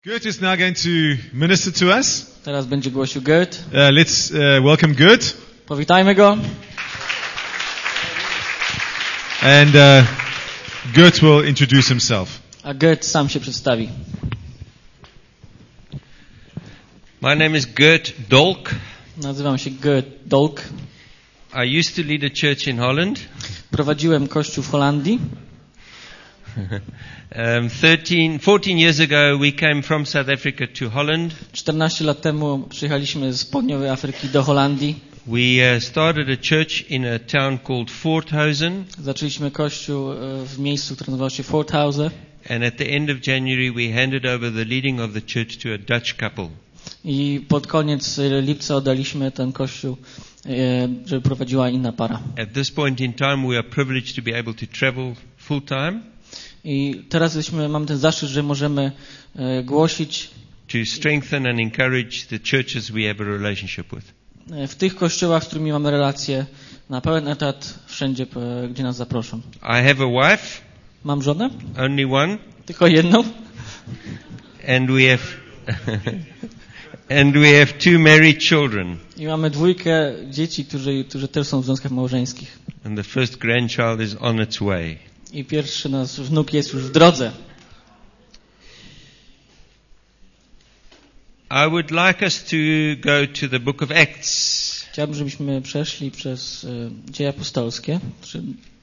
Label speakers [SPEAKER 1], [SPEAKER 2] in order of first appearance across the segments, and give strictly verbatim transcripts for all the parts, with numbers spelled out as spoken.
[SPEAKER 1] Gert is now going to minister to us.
[SPEAKER 2] Teraz będzie głosił Gert.
[SPEAKER 1] Uh, let's uh, welcome Gert.
[SPEAKER 2] Powitajmy go.
[SPEAKER 1] And uh, Gert will introduce himself.
[SPEAKER 2] A Gert sam się przedstawi.
[SPEAKER 3] My name is Gert Dolk.
[SPEAKER 2] Nazywam się Gert Dolk.
[SPEAKER 3] I used to lead a church in Holland.
[SPEAKER 2] Prowadziłem kościół w Holandii.
[SPEAKER 3] um, thirteen, fourteen years ago we came from South Africa to Holland.
[SPEAKER 2] czternaście lat temu przyjechaliśmy z południowej Afryki do Holandii.
[SPEAKER 3] We uh, started a church in a town called Forthausen.
[SPEAKER 2] Zaczęliśmy kościół w miejscu, które nazywało się Forthausen.
[SPEAKER 3] And at the end of January we handed over the leading of the church to a Dutch couple.
[SPEAKER 2] I pod koniec lipca oddaliśmy ten kościół, żeby prowadziła inna para.
[SPEAKER 3] At this point in time we are privileged to be able to travel full time.
[SPEAKER 2] I teraz jesteśmy, mamy ten zaszczyt, że możemy e, głosić
[SPEAKER 3] to strengthen and encourage the churches we have a relationship with.
[SPEAKER 2] w tych kościołach, z którymi mamy relacje na pełen etat, wszędzie, e, gdzie nas zaproszą.
[SPEAKER 3] I have a wife.
[SPEAKER 2] Mam żonę?
[SPEAKER 3] Only one.
[SPEAKER 2] Tylko jedną.
[SPEAKER 3] And we have and we have two married children.
[SPEAKER 2] I mamy dwójkę dzieci, którzy, którzy też są w związkach małżeńskich.
[SPEAKER 3] And the first grandchild is on its way.
[SPEAKER 2] I pierwszy nasz wnuk jest już w drodze.
[SPEAKER 3] I would like us to go to the book of Acts.
[SPEAKER 2] Chciałbym, żebyśmy przeszli przez e, Dzieje Apostolskie. Czy...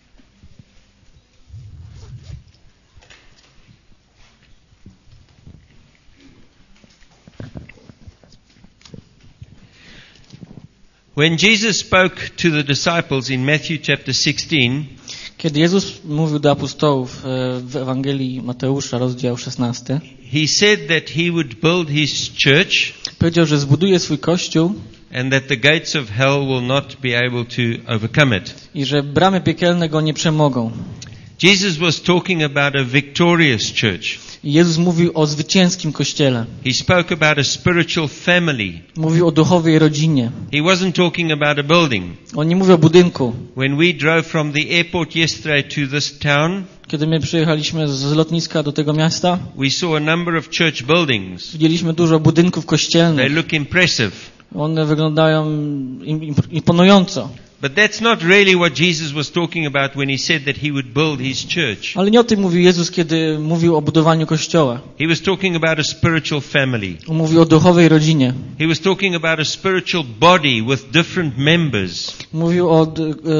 [SPEAKER 3] When Jesus spoke to the disciples in Matthew chapter sixteen,
[SPEAKER 2] kiedy Jezus mówił do apostołów w Ewangelii Mateusza, rozdział szesnasty,
[SPEAKER 3] he said that he would build his church,
[SPEAKER 2] powiedział, że zbuduje swój kościół
[SPEAKER 3] and that the gates of hell will not be able to overcome it.
[SPEAKER 2] I że bramy piekielne go nie przemogą.
[SPEAKER 3] Jesus was talking about a victorious church.
[SPEAKER 2] I Jezus mówił o zwycięskim kościele.
[SPEAKER 3] He spoke about a spiritual family.
[SPEAKER 2] Mówił o duchowej rodzinie.
[SPEAKER 3] He wasn't talking about a building.
[SPEAKER 2] On nie mówił o budynku.
[SPEAKER 3] When we drove from the airport yesterday to this town,
[SPEAKER 2] kiedy my przyjechaliśmy z lotniska do tego miasta,
[SPEAKER 3] we saw a number of church buildings.
[SPEAKER 2] Widzieliśmy dużo budynków kościelnych.
[SPEAKER 3] They look impressive.
[SPEAKER 2] One wyglądają imponująco.
[SPEAKER 3] But that's not really what Jesus was talking about when he said that he would build his church.
[SPEAKER 2] Ale nie o tym mówił Jezus, kiedy mówił o budowaniu kościoła.
[SPEAKER 3] He was talking about a spiritual family.
[SPEAKER 2] On mówił o duchowej rodzinie.
[SPEAKER 3] He was talking about a spiritual body with different members.
[SPEAKER 2] Mówił o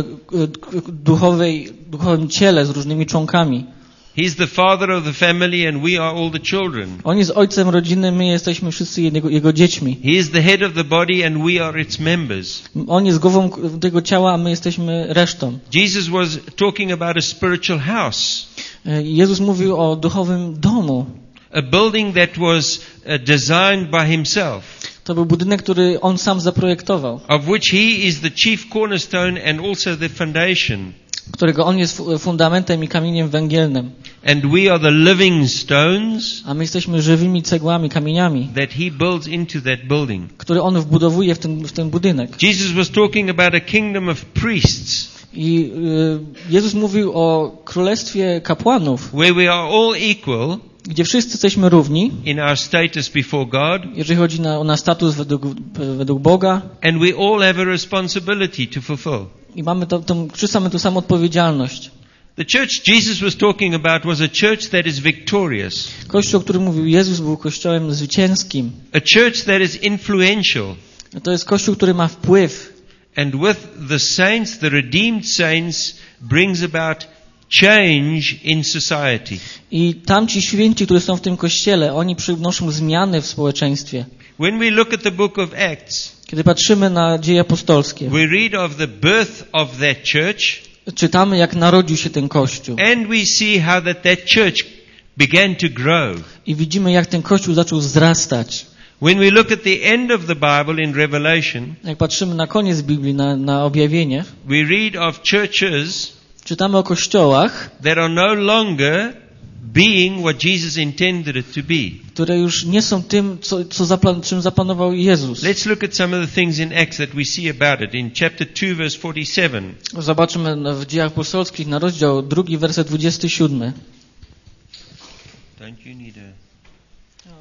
[SPEAKER 2] duchowej, duchowym ciele z różnymi członkami.
[SPEAKER 3] He's the father of the family and we are all the children.
[SPEAKER 2] On jest ojcem rodziny, my jesteśmy wszyscy jego, jego dziećmi.
[SPEAKER 3] He is the head of the body and we are its members.
[SPEAKER 2] On jest głową tego ciała, a my jesteśmy resztą.
[SPEAKER 3] Jesus was talking about a spiritual house.
[SPEAKER 2] Jezus mówił o duchowym domu.
[SPEAKER 3] A building that was designed by himself.
[SPEAKER 2] To był budynek, który on sam zaprojektował.
[SPEAKER 3] Of which he is the chief cornerstone and also the foundation.
[SPEAKER 2] Którego on jest fundamentem i kamieniem węgielnym.
[SPEAKER 3] And we are the living stones.
[SPEAKER 2] A my jesteśmy żywymi cegłami, kamieniami.
[SPEAKER 3] That he builds into that building.
[SPEAKER 2] Które on wbudowuje w ten, w ten budynek.
[SPEAKER 3] Jesus was talking about a kingdom of priests.
[SPEAKER 2] I y, Jezus mówił o królestwie kapłanów.
[SPEAKER 3] Where we are all equal. Gdzie
[SPEAKER 2] wszyscy jesteśmy równi.
[SPEAKER 3] In our status before God.
[SPEAKER 2] Jeżeli chodzi na, o nasz status według, według Boga.
[SPEAKER 3] And we all have a responsibility to fulfill.
[SPEAKER 2] I mamy to, to, wszyscy mamy tę samą odpowiedzialność.
[SPEAKER 3] The church Jesus was talking about was a church that is victorious.
[SPEAKER 2] Kościół, o którym mówił Jezus, był kościołem zwycięskim.
[SPEAKER 3] A church that is influential.
[SPEAKER 2] To jest kościół, który ma wpływ.
[SPEAKER 3] And with the saints, the redeemed saints, brings about change in society.
[SPEAKER 2] I tamci święci, którzy są w tym kościele, oni przynoszą zmiany w społeczeństwie.
[SPEAKER 3] When we look at the book of Acts,
[SPEAKER 2] kiedy patrzymy na Dzieje Apostolskie,
[SPEAKER 3] we read of the birth of that church.
[SPEAKER 2] Czytamy, jak narodził się ten kościół.
[SPEAKER 3] And we see how that that church began to grow.
[SPEAKER 2] I widzimy, jak ten kościół zaczął wzrastać.
[SPEAKER 3] When we look at the end of the Bible in Revelation,
[SPEAKER 2] jak patrzymy na koniec Biblii, na, na objawienie,
[SPEAKER 3] we read of churches,
[SPEAKER 2] czytamy o kościołach,
[SPEAKER 3] that are no longer being what Jesus intended it to be.
[SPEAKER 2] które już nie są tym, co, co zaplan- czym zaplanował Jezus.
[SPEAKER 3] Let's look at some of the things in Acts that we see about it in chapter two verse forty-seven.
[SPEAKER 2] Zobaczymy w Dziejach Apostolskich na rozdział drugi, werset dwudziesty siódmy.
[SPEAKER 3] Don't you need a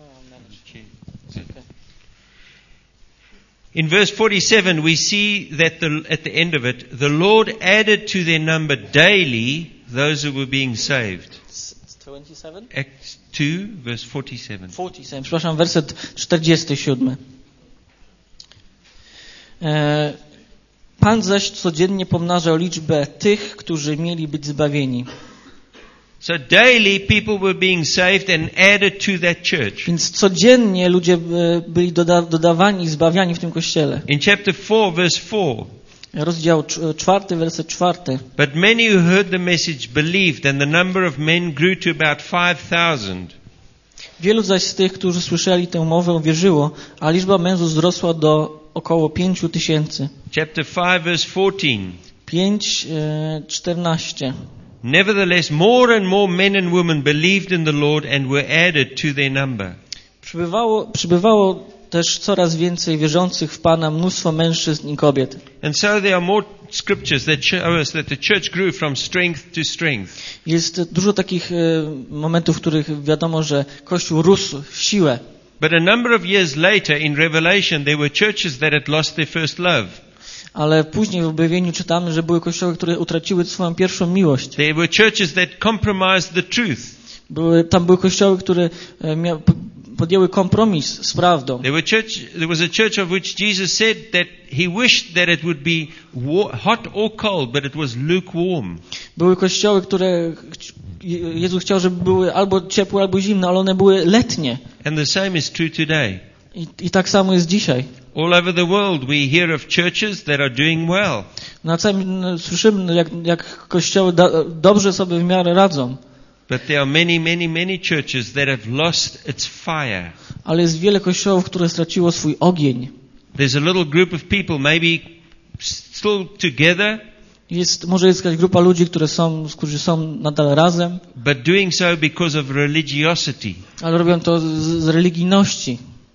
[SPEAKER 3] In verse forty-seven, we see that the, at the end of it, the Lord added to their number daily those who were being saved.
[SPEAKER 2] dwudziesty siódmy?
[SPEAKER 3] Acts two, verse forty-seven.
[SPEAKER 2] czterdziesty siódmy, przepraszam, werset czterdziesty siódmy. E, Pan zaś codziennie pomnażał liczbę tych, którzy mieli być zbawieni.
[SPEAKER 3] So daily people were being saved and added to that church.
[SPEAKER 2] Więc codziennie ludzie byli doda- dodawani i zbawiani w tym kościele.
[SPEAKER 3] In chapter four, verse four.
[SPEAKER 2] Rozdział czwarty, werset czwarty.
[SPEAKER 3] But many who heard the message believed, and the number of men grew to about five thousand.
[SPEAKER 2] Wielu zaś z tych, którzy słyszeli tę mowę, wierzyło, a liczba mężów wzrosła do około pięciu tysięcy.
[SPEAKER 3] Chapter five, verse fourteen.
[SPEAKER 2] Pięć, czternaście.
[SPEAKER 3] Nevertheless, more and more men and women believed in the Lord and were added to their number.
[SPEAKER 2] Przybywało, przybywało też coraz więcej wierzących w Pana, mnóstwo mężczyzn i kobiet.
[SPEAKER 3] And so there are more scriptures that show us that the church grew from strength to strength.
[SPEAKER 2] Jest dużo takich momentów, w których wiadomo, że Kościół rósł w siłę.
[SPEAKER 3] But a number of years later in Revelation there were churches that had lost their first love.
[SPEAKER 2] Ale później w objawieniu czytamy, że były kościoły, które utraciły swoją pierwszą miłość.
[SPEAKER 3] There were churches that compromised the truth.
[SPEAKER 2] Były, tam były kościoły, które mia, podjęły kompromis z prawdą.
[SPEAKER 3] There were church, there was a church of which Jesus said that he wished that it would be war, hot or cold, but it was lukewarm.
[SPEAKER 2] Były kościoły, które Jezus chciał, żeby były albo ciepłe, albo zimne, ale one były letnie.
[SPEAKER 3] And the same is true today.
[SPEAKER 2] I, I tak samo jest dzisiaj.
[SPEAKER 3] All over the world we hear of churches that are doing well.
[SPEAKER 2] Na całym słyszymy, jak, jak kościoły da, dobrze sobie w miarę radzą.
[SPEAKER 3] But there are many, many, many churches that have lost its fire.
[SPEAKER 2] Ale jest wiele kościołów, które straciło swój ogień.
[SPEAKER 3] There's a little group of people maybe still together.
[SPEAKER 2] Jest, może jest jakaś grupa ludzi, które są, którzy są nadal razem.
[SPEAKER 3] But doing so because of religiosity.
[SPEAKER 2] Ale robią to z, z religijności.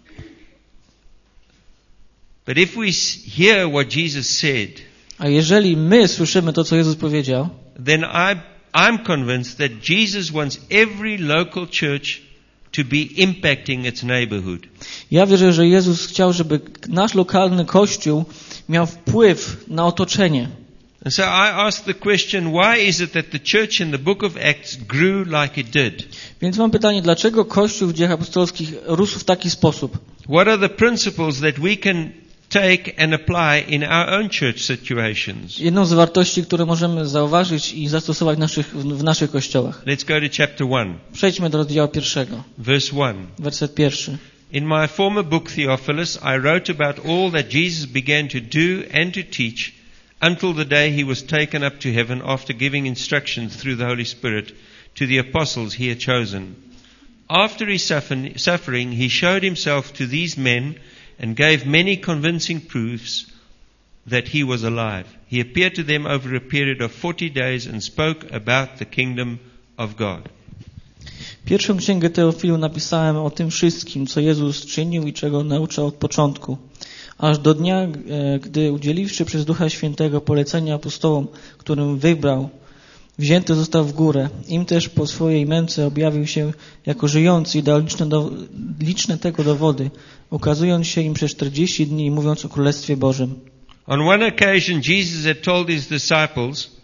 [SPEAKER 3] But if we hear what Jesus said,
[SPEAKER 2] a jeżeli my słyszymy to, co Jezus powiedział,
[SPEAKER 3] then I, I'm convinced that Jesus wants every local church to be impacting its neighborhood.
[SPEAKER 2] Ja wierzę, że Jezus chciał, żeby nasz lokalny kościół miał wpływ na otoczenie.
[SPEAKER 3] And so I ask the question, why is it that the church in the book of Acts grew like it did?
[SPEAKER 2] Więc mam pytanie, dlaczego Kościół w Dziejach Apostolskich rósł w taki sposób?
[SPEAKER 3] What are the principles that we can take and apply in our own church situations?
[SPEAKER 2] Jedną z wartości, które możemy zauważyć i zastosować w naszych, w naszych kościołach.
[SPEAKER 3] Let's go to chapter one.
[SPEAKER 2] Przejdźmy do rozdziału pierwszego.
[SPEAKER 3] Verse one.
[SPEAKER 2] Werset pierwszy.
[SPEAKER 3] In my former book Theophilus, I wrote about all that Jesus began to do and to teach until the day he was taken up to heaven after giving instructions through the Holy Spirit to the apostles he had chosen. After his suffering, he showed himself to these men and gave many convincing proofs that he was alive. He appeared to them over a period of forty days and spoke about the kingdom of God.
[SPEAKER 2] Pierwszą księgę Teofilu napisałem o tym wszystkim, co Jezus czynił i czego nauczał od początku, aż do dnia, gdy udzieliwszy przez Ducha Świętego polecenia apostołom, którym wybrał, wzięty został w górę. Im też po swojej męce objawił się jako żyjący i dał liczne, do, liczne tego dowody, ukazując się im przez czterdzieści dni i mówiąc o Królestwie Bożym.
[SPEAKER 3] On one occasion Jesus had told his disciples,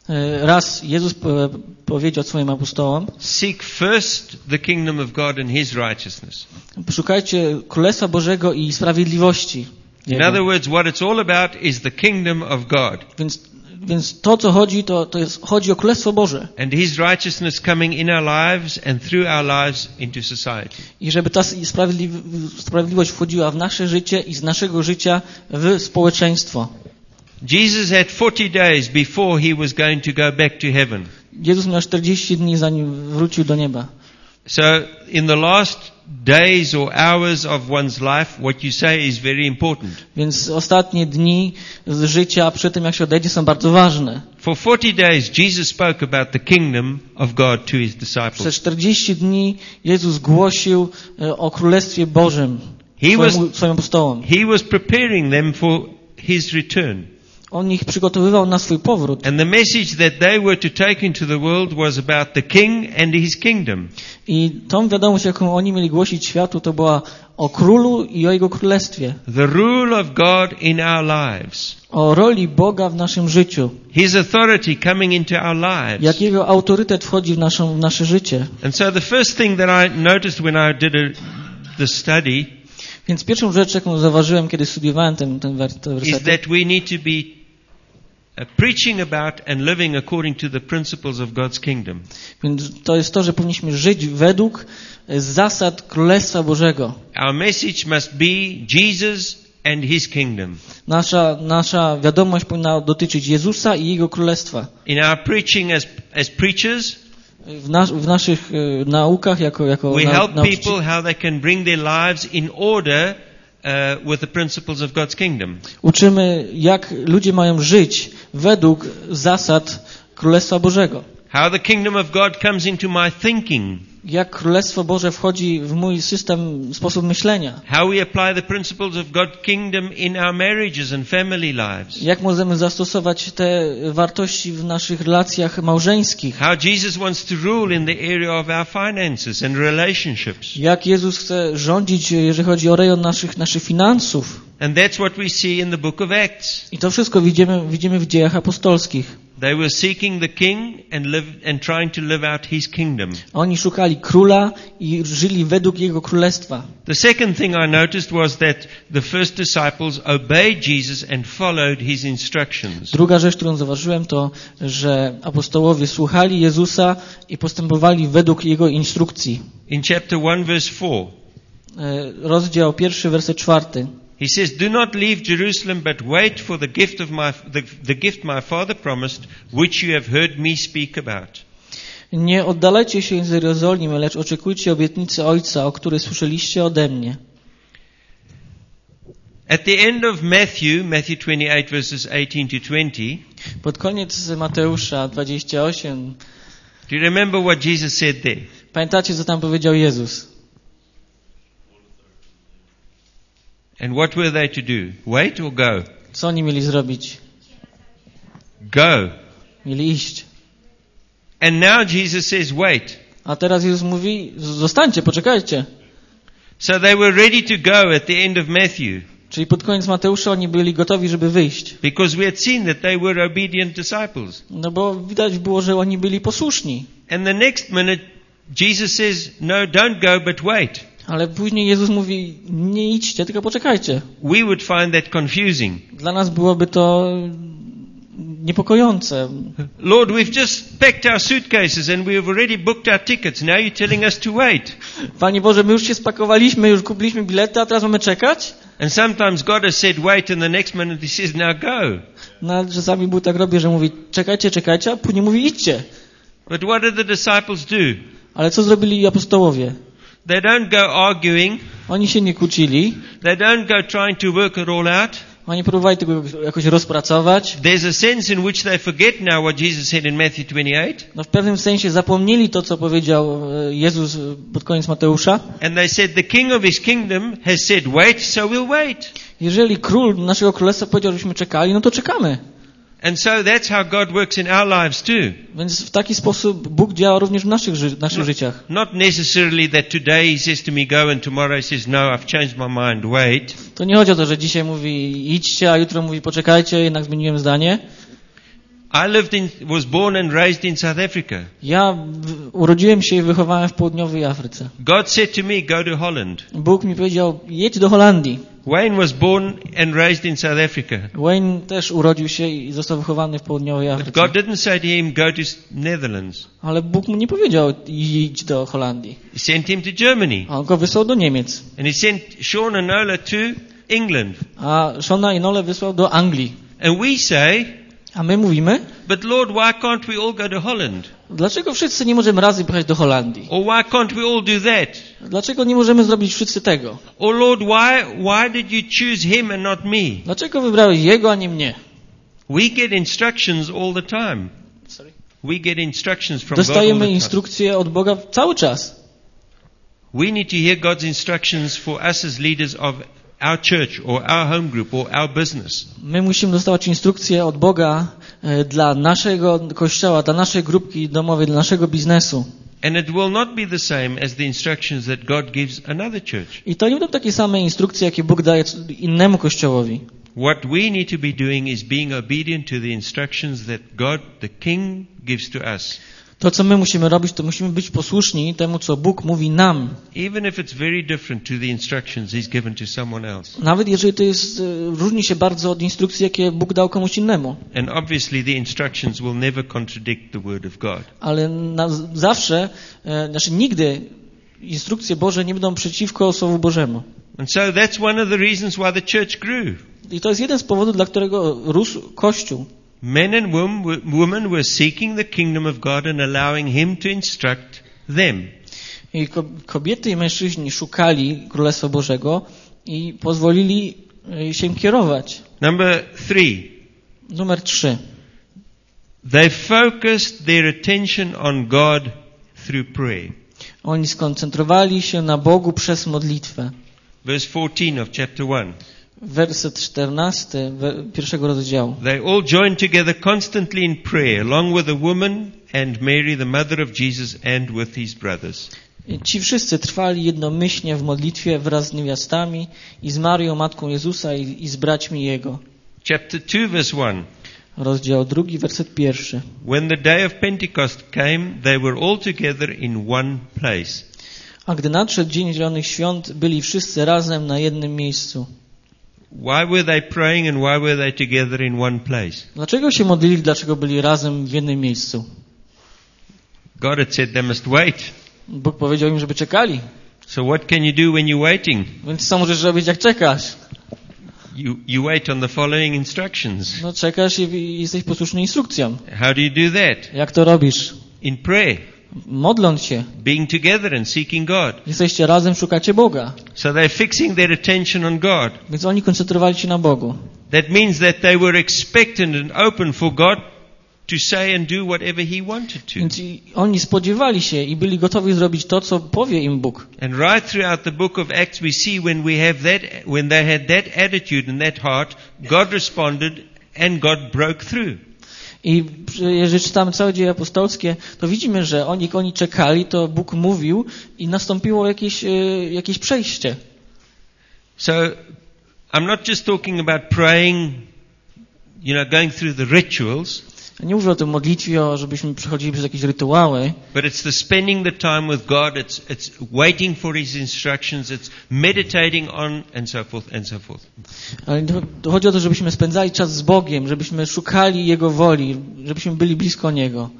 [SPEAKER 2] raz Jezus powiedział swoim apostołom,
[SPEAKER 3] seek first the kingdom of God and his righteousness.
[SPEAKER 2] Szukajcie Królestwa Bożego i sprawiedliwości Jego.
[SPEAKER 3] In other words, what it's all about is the kingdom of God.
[SPEAKER 2] Więc, więc to, co chodzi, to, to jest, chodzi o Królestwo Boże.
[SPEAKER 3] And his righteousness coming in our lives and through our lives into society.
[SPEAKER 2] I żeby ta sprawiedli- sprawiedliwość wchodziła w nasze życie i z naszego życia w społeczeństwo.
[SPEAKER 3] Jesus had forty days before he was going to go back to heaven.
[SPEAKER 2] Jezus miał czterdzieści dni, zanim wrócił do nieba.
[SPEAKER 3] So in the last days or hours of one's life, what you say is very important.
[SPEAKER 2] Więc ostatnie dni z życia przed tym, jak się odejdzie, są bardzo ważne.
[SPEAKER 3] For forty days, Jesus spoke about the kingdom of God to his disciples.
[SPEAKER 2] Przez czterdzieści dni Jezus głosił o Królestwie Bożym
[SPEAKER 3] He was,
[SPEAKER 2] swoim, swoim apostołom.
[SPEAKER 3] he was preparing them for his return.
[SPEAKER 2] On ich przygotowywał na swój powrót.
[SPEAKER 3] And the message that they were to take into the world was about the king and his kingdom.
[SPEAKER 2] I tą wiadomość, jaką oni mieli głosić światu, to była o królu i o jego królestwie.
[SPEAKER 3] The rule of God in our lives.
[SPEAKER 2] O roli Boga w naszym życiu.
[SPEAKER 3] His authority coming into our lives.
[SPEAKER 2] Jak jego autorytet wchodzi w, naszą, w nasze życie.
[SPEAKER 3] And so the first thing that I noticed when I did a, the study
[SPEAKER 2] Więc pierwszą rzecz, jaką zauważyłem, kiedy studiowałem ten, ten wers- te
[SPEAKER 3] is
[SPEAKER 2] wersety,
[SPEAKER 3] that we need to be uh, preaching about and living according to the principles of God's kingdom.
[SPEAKER 2] więc to jest to, że powinniśmy żyć według zasad Królestwa Bożego.
[SPEAKER 3] Our message must be Jesus and his kingdom.
[SPEAKER 2] Nasza, nasza wiadomość powinna dotyczyć Jezusa i Jego Królestwa.
[SPEAKER 3] In our preaching as as preachers,
[SPEAKER 2] W, nas, w naszych e, naukach jako, jako
[SPEAKER 3] we
[SPEAKER 2] na,
[SPEAKER 3] help
[SPEAKER 2] nauczyciele
[SPEAKER 3] people how they can bring their lives in order uh, with the principles of God's kingdom.
[SPEAKER 2] uczymy, jak ludzie mają żyć według zasad Królestwa Bożego.
[SPEAKER 3] How the kingdom of God comes into my thinking.
[SPEAKER 2] Jak Królestwo Boże wchodzi w mój system, sposób myślenia.
[SPEAKER 3] How we apply the principles of God's kingdom in our marriages and family lives.
[SPEAKER 2] Jak możemy zastosować te wartości w naszych relacjach małżeńskich.
[SPEAKER 3] How Jesus wants to rule in the area of our finances and relationships.
[SPEAKER 2] Jak Jezus chce rządzić, jeżeli chodzi o rejon naszych, naszych finansów.
[SPEAKER 3] And that's what we see in the book of Acts.
[SPEAKER 2] I to wszystko widzimy, widzimy w dziejach apostolskich.
[SPEAKER 3] They were seeking the king and live and trying to live out his kingdom.
[SPEAKER 2] Oni szukali króla i żyli według jego królestwa.
[SPEAKER 3] The second thing I noticed was that the first disciples obeyed Jesus and followed his instructions.
[SPEAKER 2] Druga rzecz, którą zauważyłem, to, że apostołowie słuchali Jezusa i postępowali według jego instrukcji.
[SPEAKER 3] In chapter one verse four,
[SPEAKER 2] E, Rozdział pierwszy, werset czwarty.
[SPEAKER 3] he says, "Do not leave Jerusalem, but wait for the gift of my the, the gift my father promised, which you have heard me speak about."
[SPEAKER 2] Nie oddalajcie się z Jerozolimy, lecz oczekujcie obietnicy Ojca, o której słyszeliście ode mnie.
[SPEAKER 3] At the end of Matthew, Matthew twenty-eight verses eighteen to twenty,
[SPEAKER 2] Pod koniec Mateusza dwadzieścia osiem,
[SPEAKER 3] do you remember what Jesus said there?
[SPEAKER 2] pamiętacie, co tam powiedział Jezus?
[SPEAKER 3] And what were they to do? Wait or go?
[SPEAKER 2] Co oni mieli zrobić?
[SPEAKER 3] Go.
[SPEAKER 2] Mieli iść.
[SPEAKER 3] And now Jesus says, wait.
[SPEAKER 2] A teraz Jezus mówi, zostańcie, poczekajcie.
[SPEAKER 3] So they were ready to go at the end of Matthew,
[SPEAKER 2] Czyli pod koniec Mateusza oni byli gotowi, żeby wyjść.
[SPEAKER 3] because we had seen that they were obedient disciples.
[SPEAKER 2] No bo widać było, że oni byli posłuszni.
[SPEAKER 3] And the next minute, Jesus says, no, don't go, but wait.
[SPEAKER 2] Ale później Jezus mówi, nie idźcie, tylko poczekajcie.
[SPEAKER 3] We would find that confusing.
[SPEAKER 2] Dla nas byłoby to niepokojące.
[SPEAKER 3] Lord, we've just packed our suitcases and we've already booked our tickets. Now you're telling us to wait.
[SPEAKER 2] Panie Boże, my już się spakowaliśmy, już kupiliśmy bilety, a teraz mamy czekać?
[SPEAKER 3] And sometimes God has said wait and the next minute he says now go.
[SPEAKER 2] No, ale czasami Bóg tak robi, że mówi czekajcie, czekajcie, a później mówi idźcie.
[SPEAKER 3] But what did the disciples do?
[SPEAKER 2] Ale co zrobili apostołowie?
[SPEAKER 3] They don't go arguing.
[SPEAKER 2] Oni się nie kłócili.
[SPEAKER 3] They don't go trying to work it all out.
[SPEAKER 2] Oni próbowali tego jakoś rozpracować.
[SPEAKER 3] There's a sense in which they forget now what Jesus said in Matthew twenty-eight.
[SPEAKER 2] No w pewnym sensie zapomnieli to, co powiedział Jezus pod koniec Mateusza.
[SPEAKER 3] And they said the king of his kingdom has said wait, so we'll wait.
[SPEAKER 2] Jeżeli król naszego królestwa powiedział, żebyśmy czekali, no to czekamy.
[SPEAKER 3] And so that's how God works in our lives too.
[SPEAKER 2] Więc w taki sposób Bóg działa również w naszych, ży- naszych życiach.
[SPEAKER 3] Not necessarily that today he says to me go and tomorrow he says no, I've changed my mind, wait.
[SPEAKER 2] To nie chodzi o to, że dzisiaj mówi idźcie, a jutro mówi poczekajcie, jednak zmieniłem zdanie.
[SPEAKER 3] I lived in, was born and raised in South Africa.
[SPEAKER 2] Ja w- urodziłem się i wychowałem w południowej Afryce.
[SPEAKER 3] God said to me, go to Holland.
[SPEAKER 2] Bóg mi powiedział, jedź do Holandii.
[SPEAKER 3] Wayne was born and raised in South Africa.
[SPEAKER 2] Wayne też urodził się i został wychowany w południowej
[SPEAKER 3] But
[SPEAKER 2] Afryce.
[SPEAKER 3] God didn't say to him, go to Netherlands.
[SPEAKER 2] Ale Bóg mu nie powiedział, idź do Holandii.
[SPEAKER 3] He sent him to Germany.
[SPEAKER 2] A on go wysłał do Niemiec.
[SPEAKER 3] And he sent Sean and Nola to England.
[SPEAKER 2] A Shona i Nole wysłał do Anglii.
[SPEAKER 3] And we say,
[SPEAKER 2] A my mówimy,
[SPEAKER 3] but Lord, why can't we all go to Holland?
[SPEAKER 2] dlaczego wszyscy nie możemy razem pojechać do Holandii?
[SPEAKER 3] Or why can't we all do that?
[SPEAKER 2] Dlaczego nie możemy zrobić wszyscy tego?
[SPEAKER 3] Or Lord, why, why did you choose him and not me?
[SPEAKER 2] Dlaczego wybrałeś jego, a nie mnie?
[SPEAKER 3] We get instructions all the time. We get instructions from God all
[SPEAKER 2] Dostajemy
[SPEAKER 3] the time.
[SPEAKER 2] instrukcje od Boga cały czas.
[SPEAKER 3] We need to hear God's instructions for us as leaders of our church or our home group or our business.
[SPEAKER 2] My musimy dostawać instrukcje od Boga e, dla naszego kościoła, dla naszej grupki domowej, dla naszego biznesu.
[SPEAKER 3] And it will not be the same as the instructions that God gives another church.
[SPEAKER 2] I to nie będą takie same instrukcje, jakie Bóg daje innemu kościołowi.
[SPEAKER 3] What we need to be doing is being obedient to the instructions that God, the King, gives to us.
[SPEAKER 2] To, co my musimy robić, to musimy być posłuszni temu, co Bóg mówi nam.
[SPEAKER 3] Even if it's very different to the instructions He's given to someone else.
[SPEAKER 2] Nawet jeżeli to jest, różni się bardzo od instrukcji, jakie Bóg dał komuś innemu.
[SPEAKER 3] And obviously the instructions will never contradict the Word of God.
[SPEAKER 2] Ale na, zawsze, e, znaczy nigdy instrukcje Boże nie będą przeciwko Słowu Bożemu.
[SPEAKER 3] And so that's one of the reasons why the church grew.
[SPEAKER 2] I to jest jeden z powodów, dla którego rósł Kościół.
[SPEAKER 3] Men and women were seeking the kingdom of God and allowing Him to instruct them.
[SPEAKER 2] I kobiety i mężczyźni szukali Królestwa Bożego i pozwolili się kierować.
[SPEAKER 3] Number three.
[SPEAKER 2] Numer trzy.
[SPEAKER 3] They focused their attention on God through prayer.
[SPEAKER 2] Oni skoncentrowali się na Bogu przez modlitwę.
[SPEAKER 3] Verse fourteen of chapter one.
[SPEAKER 2] Werset czternasty pierwszego rozdziału.
[SPEAKER 3] They all joined together constantly in prayer, along with the woman and Mary, the mother of Jesus, and with his brothers.
[SPEAKER 2] Ci wszyscy trwali jednomyślnie w modlitwie wraz z niewiastami i z Marią, matką Jezusa i, i z braćmi Jego.
[SPEAKER 3] Chapter two, verse one.
[SPEAKER 2] Rozdział drugi, werset pierwszy.
[SPEAKER 3] When the day of Pentecost came, they were all together in one place.
[SPEAKER 2] A gdy nadszedł dzień Zielonych Świąt, byli wszyscy razem na jednym miejscu.
[SPEAKER 3] Why were they praying and why were they together in one place?
[SPEAKER 2] Dlaczego się modlili, dlaczego byli razem w jednym miejscu?
[SPEAKER 3] God had said they must wait.
[SPEAKER 2] Bóg powiedział im, żeby czekali.
[SPEAKER 3] So what can you do when you're waiting?
[SPEAKER 2] Więc co możesz robić, jak czekasz?
[SPEAKER 3] You, you wait on the following instructions.
[SPEAKER 2] No czekasz i, i jesteś posłuszny instrukcjom.
[SPEAKER 3] How do you do that?
[SPEAKER 2] Jak to robisz?
[SPEAKER 3] In prayer.
[SPEAKER 2] Modląc się.
[SPEAKER 3] Being together and seeking God.
[SPEAKER 2] Jesteście razem, szukacie Boga.
[SPEAKER 3] So they're fixing their attention on God.
[SPEAKER 2] Więc oni koncentrowali się na Bogu.
[SPEAKER 3] That means that they were expectant and open for God to say and do whatever He wanted to.
[SPEAKER 2] Więc oni spodziewali się i byli gotowi zrobić to, co powie im Bóg.
[SPEAKER 3] And right throughout the book of Acts we see when we have that, when they had that attitude and that heart, God responded and God broke through.
[SPEAKER 2] I jeżeli czytamy całe dzieje apostolskie, to widzimy, że oni, oni czekali, to Bóg mówił i nastąpiło jakieś, jakieś przejście.
[SPEAKER 3] So, I'm not just talking about praying, you know, going through the rituals.
[SPEAKER 2] Nie mówię o tym modlitwie, o żebyśmy przechodzili przez jakieś rytuały.
[SPEAKER 3] But it's the spending the time with God, it's, it's waiting for His instructions, it's meditating on and so forth and so forth.
[SPEAKER 2] Ale chodzi o to, żebyśmy spędzali czas z Bogiem, żebyśmy szukali Jego woli, żebyśmy byli blisko Niego.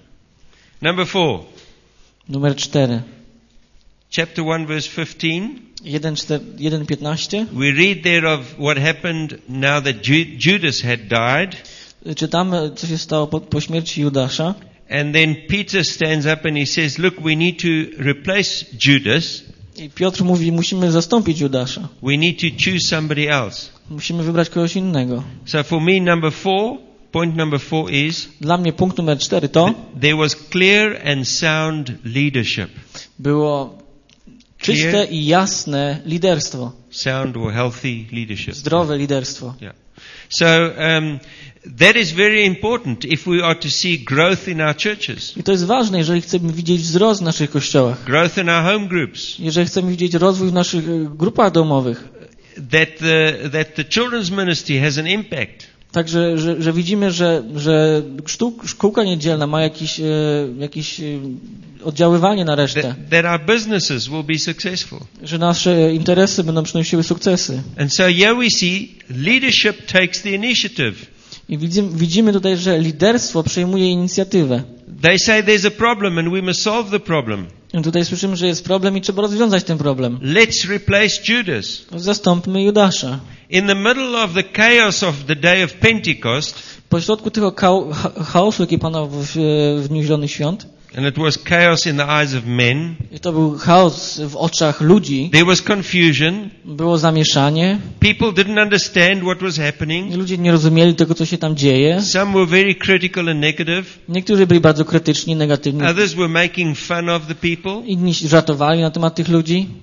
[SPEAKER 3] Number four.
[SPEAKER 2] Numer cztery.
[SPEAKER 3] Chapter one, verse fifteen.
[SPEAKER 2] jeden piętnaście.
[SPEAKER 3] We read there of what happened now that Ju- Judas had died.
[SPEAKER 2] Czytamy, co się stało po, po śmierci Judasza.
[SPEAKER 3] And then Peter stands up and he says, look, we need to replace Judas.
[SPEAKER 2] I Piotr mówi, musimy zastąpić Judasza.
[SPEAKER 3] We need to choose somebody else.
[SPEAKER 2] Musimy wybrać kogoś innego.
[SPEAKER 3] So for me, number four, point number four is,
[SPEAKER 2] Dla mnie punkt numer cztery to
[SPEAKER 3] there was clear and sound leadership.
[SPEAKER 2] było czyste
[SPEAKER 3] Clear,
[SPEAKER 2] i jasne liderstwo.
[SPEAKER 3] sound or healthy leadership.
[SPEAKER 2] Zdrowe liderstwo.
[SPEAKER 3] Yeah. So um, that is very important if we are to see growth in our churches,
[SPEAKER 2] I to jest ważne, jeżeli chcemy widzieć wzrost w naszych kościołach.
[SPEAKER 3] growth in our home groups,
[SPEAKER 2] Jeżeli chcemy widzieć rozwój w naszych e, grupach domowych.
[SPEAKER 3] that the, that the children's ministry has an impact.
[SPEAKER 2] Także, że, że widzimy, że, że sztuk, szkółka niedzielna ma jakieś, e, jakieś e, oddziaływanie na resztę.
[SPEAKER 3] That, that our businesses will be successful.
[SPEAKER 2] Że nasze interesy będą przynosiły sukcesy.
[SPEAKER 3] And so here we see leadership takes the initiative.
[SPEAKER 2] I widzimy, widzimy tutaj, że liderstwo przejmuje inicjatywę.
[SPEAKER 3] They say there's a problem and we must solve the problem.
[SPEAKER 2] I tutaj słyszymy, że jest problem i trzeba rozwiązać ten problem.
[SPEAKER 3] Let's replace Judas.
[SPEAKER 2] Zastąpmy Judasza.
[SPEAKER 3] In the middle of the chaos of the day of Pentecost,
[SPEAKER 2] Po środku tego cha- chaosu, jaki panował w, w Dniu Zielonych Świąt,
[SPEAKER 3] and it was chaos in the eyes of men,
[SPEAKER 2] i to był chaos w oczach ludzi,
[SPEAKER 3] there was confusion.
[SPEAKER 2] było zamieszanie,
[SPEAKER 3] People didn't understand what was happening.
[SPEAKER 2] i ludzie nie rozumieli tego, co się tam dzieje.
[SPEAKER 3] Some were very critical and negative.
[SPEAKER 2] Niektórzy byli bardzo krytyczni, negatywni,
[SPEAKER 3] Others were making fun of the people.
[SPEAKER 2] inni żartowali na temat tych ludzi.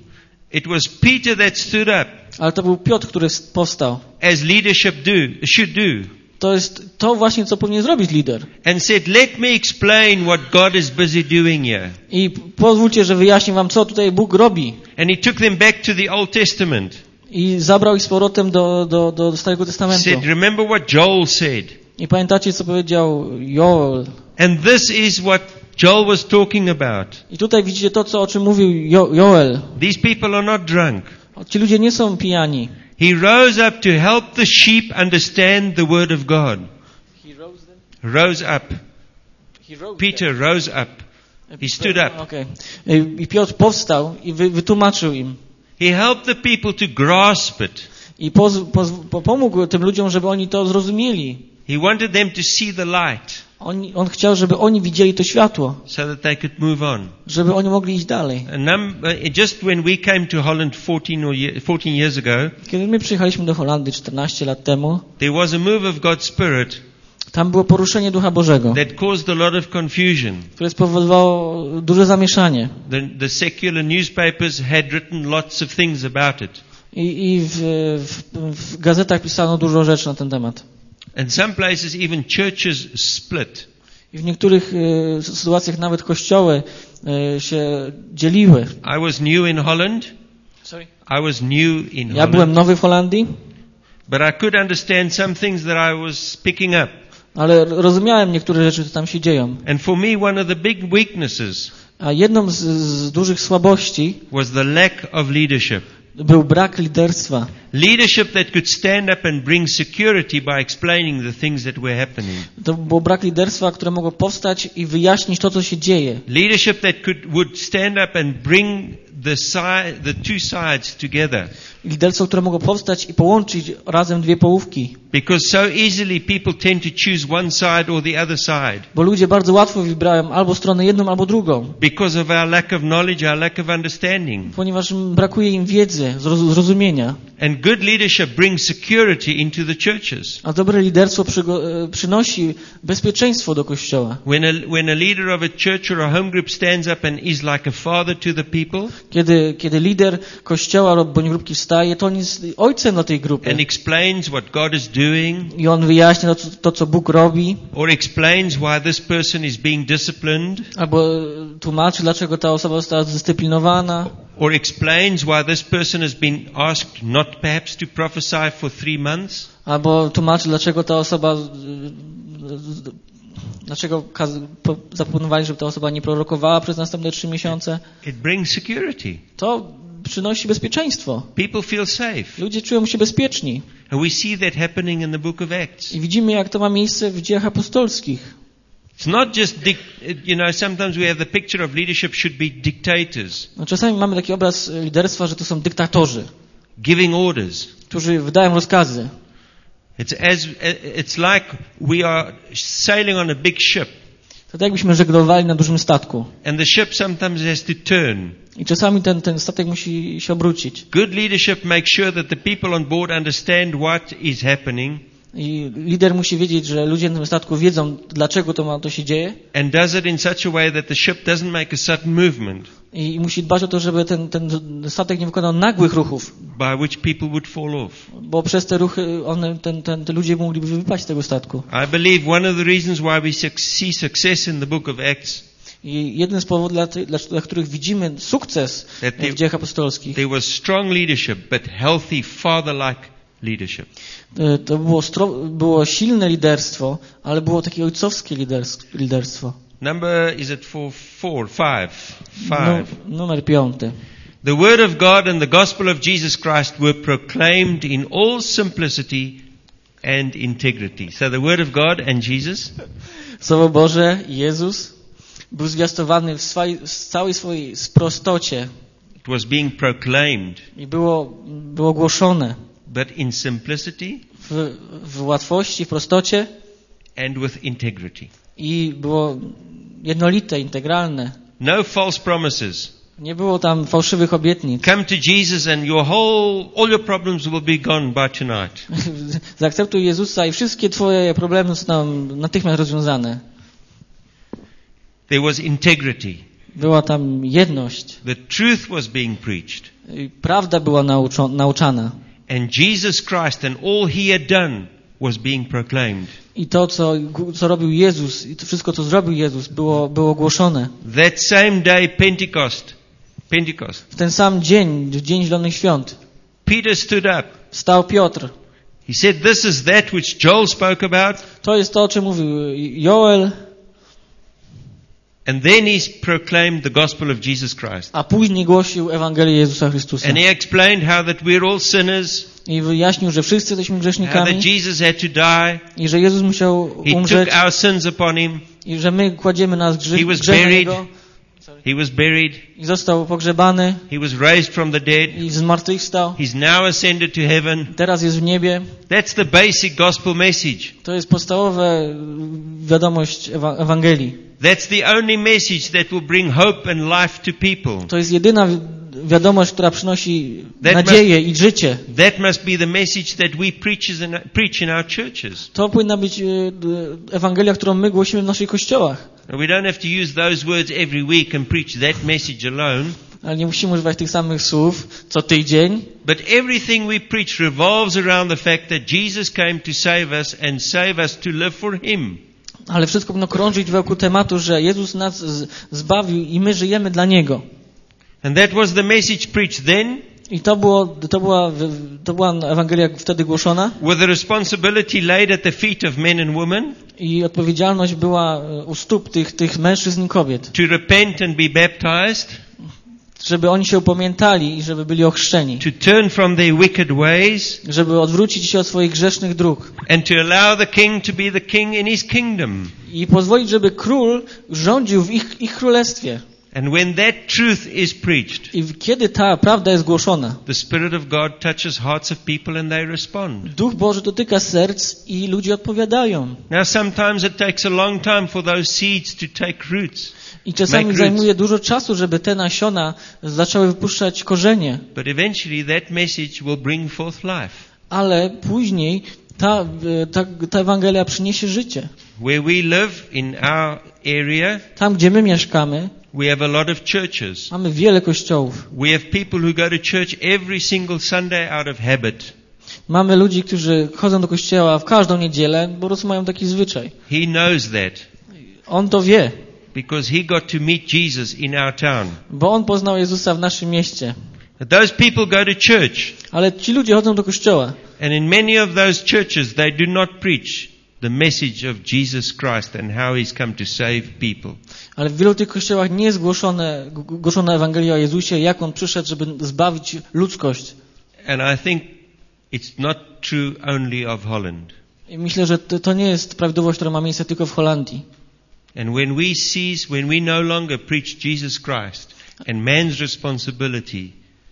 [SPEAKER 3] It was Peter that stood up,
[SPEAKER 2] Ale to był Piotr, który powstał.
[SPEAKER 3] as leadership do, should do,
[SPEAKER 2] To jest to właśnie, co powinien zrobić lider.
[SPEAKER 3] and said, let me explain what God is busy doing here.
[SPEAKER 2] I pozwólcie, że wyjaśnię wam, co tutaj Bóg robi.
[SPEAKER 3] And he took them back to the Old Testament.
[SPEAKER 2] I zabrał ich z powrotem do, do, do Starego Testamentu.
[SPEAKER 3] Said, remember what Joel said.
[SPEAKER 2] I pamiętacie, co powiedział Joel.
[SPEAKER 3] And this is what Joel was talking about.
[SPEAKER 2] I tutaj widzicie to, co, o czym mówił jo, Joel.
[SPEAKER 3] These people are not drunk.
[SPEAKER 2] Ci ludzie nie są pijani.
[SPEAKER 3] He rose up to help the sheep understand the word of God. Rose up. Peter rose up. He stood up.
[SPEAKER 2] Okay. I Piotr powstał i wy, wytłumaczył im.
[SPEAKER 3] He helped the people to grasp it.
[SPEAKER 2] I poz, poz, pomógł tym ludziom, żeby oni to zrozumieli.
[SPEAKER 3] He wanted them to see the light
[SPEAKER 2] On, on chciał, żeby oni widzieli to światło,
[SPEAKER 3] so that they could move on.
[SPEAKER 2] żeby oni mogli iść dalej.
[SPEAKER 3] A number, just when we came to Holland fourteen, or ye- fourteen years ago,
[SPEAKER 2] Kiedy my przyjechaliśmy do Holandii czternaście lat temu,
[SPEAKER 3] there was a move of God's Spirit
[SPEAKER 2] tam było poruszenie Ducha Bożego,
[SPEAKER 3] that caused a lot of confusion.
[SPEAKER 2] które spowodowało duże zamieszanie.
[SPEAKER 3] The, the secular newspapers had written lots of things about it.
[SPEAKER 2] I, i w, w, w gazetach pisano dużo rzeczy na ten temat.
[SPEAKER 3] And some places even churches split.
[SPEAKER 2] I w niektórych e, sytuacjach nawet kościoły e, się dzieliły.
[SPEAKER 3] I was new in Holland.
[SPEAKER 2] Sorry?
[SPEAKER 3] I was new in
[SPEAKER 2] Ja
[SPEAKER 3] Holland.
[SPEAKER 2] byłem nowy w Holandii,
[SPEAKER 3] But I could understand some things that I was picking up.
[SPEAKER 2] ale rozumiałem niektóre rzeczy, które tam się dzieją.
[SPEAKER 3] And for me, one of the big weaknesses
[SPEAKER 2] A jedną z, z dużych słabości
[SPEAKER 3] was the lack of leadership.
[SPEAKER 2] był brak liderstwa.
[SPEAKER 3] Leadership that could stand up and bring security by explaining the things that were happening.
[SPEAKER 2] To był brak liderstwa, które mogło powstać i wyjaśnić to, co się dzieje.
[SPEAKER 3] Leadership that could, would stand up and bring the side, the two sides together.
[SPEAKER 2] Liderstwo, które mogło powstać i połączyć razem dwie połówki.
[SPEAKER 3] Because so easily people tend to choose one side or the other side.
[SPEAKER 2] Bo ludzie bardzo łatwo wybrają albo stronę jedną, albo drugą.
[SPEAKER 3] Because of our lack of knowledge, our lack of understanding.
[SPEAKER 2] Ponieważ brakuje im wiedzy, zroz- zrozumienia.
[SPEAKER 3] And good leadership brings security into the churches.
[SPEAKER 2] A dobre liderstwo przygo- przynosi bezpieczeństwo do Kościoła.
[SPEAKER 3] When a, when a leader of a church or a home group stands up and is like a father to the people
[SPEAKER 2] Kiedy, kiedy lider Kościoła bądź grupki wstaje, to on jest ojcem do tej grupy.
[SPEAKER 3] and explains what God is doing,
[SPEAKER 2] I on wyjaśnia to, to, co Bóg robi,
[SPEAKER 3] or explains why this person is being disciplined,
[SPEAKER 2] albo tłumaczy, dlaczego ta osoba została zdyscyplinowana,
[SPEAKER 3] or explains why this person has been asked not perhaps to prophesy for three months,
[SPEAKER 2] albo tłumaczy, dlaczego ta osoba, dlaczego po, zaproponowali, żeby ta osoba nie prorokowała przez następne trzy miesiące.
[SPEAKER 3] it brings security.
[SPEAKER 2] To przynosi bezpieczeństwo.
[SPEAKER 3] People feel safe.
[SPEAKER 2] Ludzie czują się bezpieczni.
[SPEAKER 3] And we see that happening in the book of Acts.
[SPEAKER 2] I widzimy, jak to ma miejsce w dziejach apostolskich.
[SPEAKER 3] It's not just, dic- you know, sometimes we have the picture of leadership should be dictators,
[SPEAKER 2] No, czasami mamy taki obraz liderstwa, że to są dyktatorzy,
[SPEAKER 3] giving orders.
[SPEAKER 2] którzy wydają rozkazy.
[SPEAKER 3] It's as, it's like we are sailing on a big ship,
[SPEAKER 2] To tak jakbyśmy żeglowali na dużym statku.
[SPEAKER 3] and the ship sometimes has to turn.
[SPEAKER 2] I czasami ten, ten statek musi się obrócić.
[SPEAKER 3] Good leadership makes sure that the people on board understand what is happening
[SPEAKER 2] I lider musi wiedzieć, że ludzie na tym statku wiedzą, dlaczego to, ma, to się dzieje.
[SPEAKER 3] and does it in such a way that the ship doesn't make a sudden movement
[SPEAKER 2] I musi dbać o to, żeby ten, ten statek nie wykonał nagłych ruchów.
[SPEAKER 3] by which people would fall off.
[SPEAKER 2] Bo przez te ruchy one, ten, ten, te ludzie mogliby wypaść z tego statku.
[SPEAKER 3] I believe one of the reasons why we suc- see success in the book of Acts,
[SPEAKER 2] I jeden z powodów, dla, ty- dla, dla których widzimy sukces
[SPEAKER 3] That they-
[SPEAKER 2] w dziejach apostolskich,
[SPEAKER 3] there was strong leadership, but healthy father-like leadership.
[SPEAKER 2] to było, stro, było silne liderstwo, ale było takie ojcowskie liders- liderstwo.
[SPEAKER 3] Number, is it four, four, five?
[SPEAKER 2] Nu,
[SPEAKER 3] Five.
[SPEAKER 2] numer piąty.
[SPEAKER 3] The word of God and the gospel of Jesus Christ were proclaimed in all simplicity and integrity. So the word of God and Jesus
[SPEAKER 2] Słowo Boże, Jezus, był zwiastowany w, swojej, w całej swojej sprostocie
[SPEAKER 3] it was being proclaimed,
[SPEAKER 2] i było, było głoszone
[SPEAKER 3] but in simplicity
[SPEAKER 2] w, w łatwości, w prostocie
[SPEAKER 3] and with integrity.
[SPEAKER 2] i było jednolite, integralne.
[SPEAKER 3] No false promises.
[SPEAKER 2] Nie było tam fałszywych obietnic.
[SPEAKER 3] Come to Jesus and your whole, all your problems will be gone by tonight.
[SPEAKER 2] Zaakceptuj Jezusa i wszystkie twoje problemy zostaną natychmiast rozwiązane.
[SPEAKER 3] There was integrity.
[SPEAKER 2] Była tam jedność.
[SPEAKER 3] The truth was being preached.
[SPEAKER 2] Prawda była nauczo- nauczana.
[SPEAKER 3] And Jesus Christ and all he had done was being proclaimed.
[SPEAKER 2] I to, co, co robił Jezus, i to wszystko, co zrobił Jezus, było, było głoszone.
[SPEAKER 3] That same day, Pentecost, Pentecost,
[SPEAKER 2] W ten sam dzień, w Dzień Zielonych Świąt,
[SPEAKER 3] Peter stood up.
[SPEAKER 2] stał Piotr.
[SPEAKER 3] He said, "This is that which Joel spoke about."
[SPEAKER 2] To jest to, o czym mówił Joel,
[SPEAKER 3] And then he proclaimed the gospel of Jesus Christ.
[SPEAKER 2] a później głosił Ewangelię Jezusa Chrystusa.
[SPEAKER 3] And he explained how that we're all sinners,
[SPEAKER 2] I wyjaśnił, że wszyscy jesteśmy
[SPEAKER 3] how
[SPEAKER 2] grzesznikami
[SPEAKER 3] that Jesus had to die.
[SPEAKER 2] i że Jezus musiał
[SPEAKER 3] He
[SPEAKER 2] umrzeć
[SPEAKER 3] took our sins upon him.
[SPEAKER 2] i że my kładziemy nas
[SPEAKER 3] He
[SPEAKER 2] grzech,
[SPEAKER 3] was
[SPEAKER 2] grzech na
[SPEAKER 3] buried.
[SPEAKER 2] Niego
[SPEAKER 3] He was buried.
[SPEAKER 2] i został pogrzebany
[SPEAKER 3] He was raised from the dead.
[SPEAKER 2] i zmartwychwstał.
[SPEAKER 3] He's now ascended to heaven.
[SPEAKER 2] Teraz jest w niebie.
[SPEAKER 3] That's the basic gospel message.
[SPEAKER 2] To jest podstawowa wiadomość Ewa- Ewangelii.
[SPEAKER 3] That's the only message that will bring hope and life to people.
[SPEAKER 2] To jest jedyna wi- wiadomość, która przynosi
[SPEAKER 3] That
[SPEAKER 2] nadzieję i życie.
[SPEAKER 3] That must be the message that we preachers in, preach in our churches.
[SPEAKER 2] To powinna być e, d- Ewangelia, którą my głosimy w naszych kościołach.
[SPEAKER 3] We don't have to use those words every week and preach that message alone.
[SPEAKER 2] Ale nie musimy używać tych samych słów co tydzień.
[SPEAKER 3] But everything we preach revolves around the fact that Jesus came to save us and save us to live for Him.
[SPEAKER 2] Ale wszystko powinno krążyć wokół tematu, że Jezus nas z- zbawił i my żyjemy dla Niego.
[SPEAKER 3] And that was the message preached then,
[SPEAKER 2] I to, było, to, była, to była Ewangelia wtedy głoszona
[SPEAKER 3] with the responsibility laid at the feet of men and women
[SPEAKER 2] i odpowiedzialność była e, u stóp tych, tych mężczyzn i kobiet,
[SPEAKER 3] to repent and be baptized,
[SPEAKER 2] żeby oni się upamiętali i żeby byli ochrzczeni,
[SPEAKER 3] to turn from their wicked ways,
[SPEAKER 2] żeby odwrócić się od swoich grzesznych dróg
[SPEAKER 3] and to allow the King to be the King in His kingdom.
[SPEAKER 2] i pozwolić, żeby król rządził w ich, ich królestwie.
[SPEAKER 3] And when that truth is preached,
[SPEAKER 2] I kiedy ta prawda jest głoszona,
[SPEAKER 3] the Spirit of God touches hearts of people and they respond.
[SPEAKER 2] Duch Boży dotyka serc i ludzie odpowiadają.
[SPEAKER 3] Now sometimes it takes a long time for those seeds to take roots.
[SPEAKER 2] I czasami
[SPEAKER 3] Make
[SPEAKER 2] zajmuje
[SPEAKER 3] roots.
[SPEAKER 2] dużo czasu, żeby te nasiona zaczęły wypuszczać korzenie.
[SPEAKER 3] But eventually that message will bring forth life.
[SPEAKER 2] Ale później ta, ta, ta Ewangelia przyniesie życie.
[SPEAKER 3] Where we live in our area,
[SPEAKER 2] Tam, gdzie my mieszkamy,
[SPEAKER 3] we have a lot of churches.
[SPEAKER 2] mamy wiele kościołów.
[SPEAKER 3] We have people who go to church every single Sunday out of habit.
[SPEAKER 2] Mamy ludzi, którzy chodzą do kościoła w każdą niedzielę, bo po prostu mają taki zwyczaj.
[SPEAKER 3] He knows that
[SPEAKER 2] On to wie,
[SPEAKER 3] because he got to meet Jesus in our town.
[SPEAKER 2] bo on poznał Jezusa w naszym mieście.
[SPEAKER 3] But those people go to church,
[SPEAKER 2] Ale ci ludzie chodzą do kościoła.
[SPEAKER 3] and in many of those churches they do not preach the message of Jesus Christ and how He's come to save people.
[SPEAKER 2] Ale w wielu tych kościołach nie jest głoszone, g- głoszona Ewangelia o Jezusie, jak On przyszedł, żeby zbawić ludzkość.
[SPEAKER 3] And I think it's not true only of Holland.
[SPEAKER 2] I myślę, że to, to nie jest prawidłowość, która ma miejsce tylko w Holandii.
[SPEAKER 3] And when we cease, when we no longer preach Jesus Christ and man's responsibility,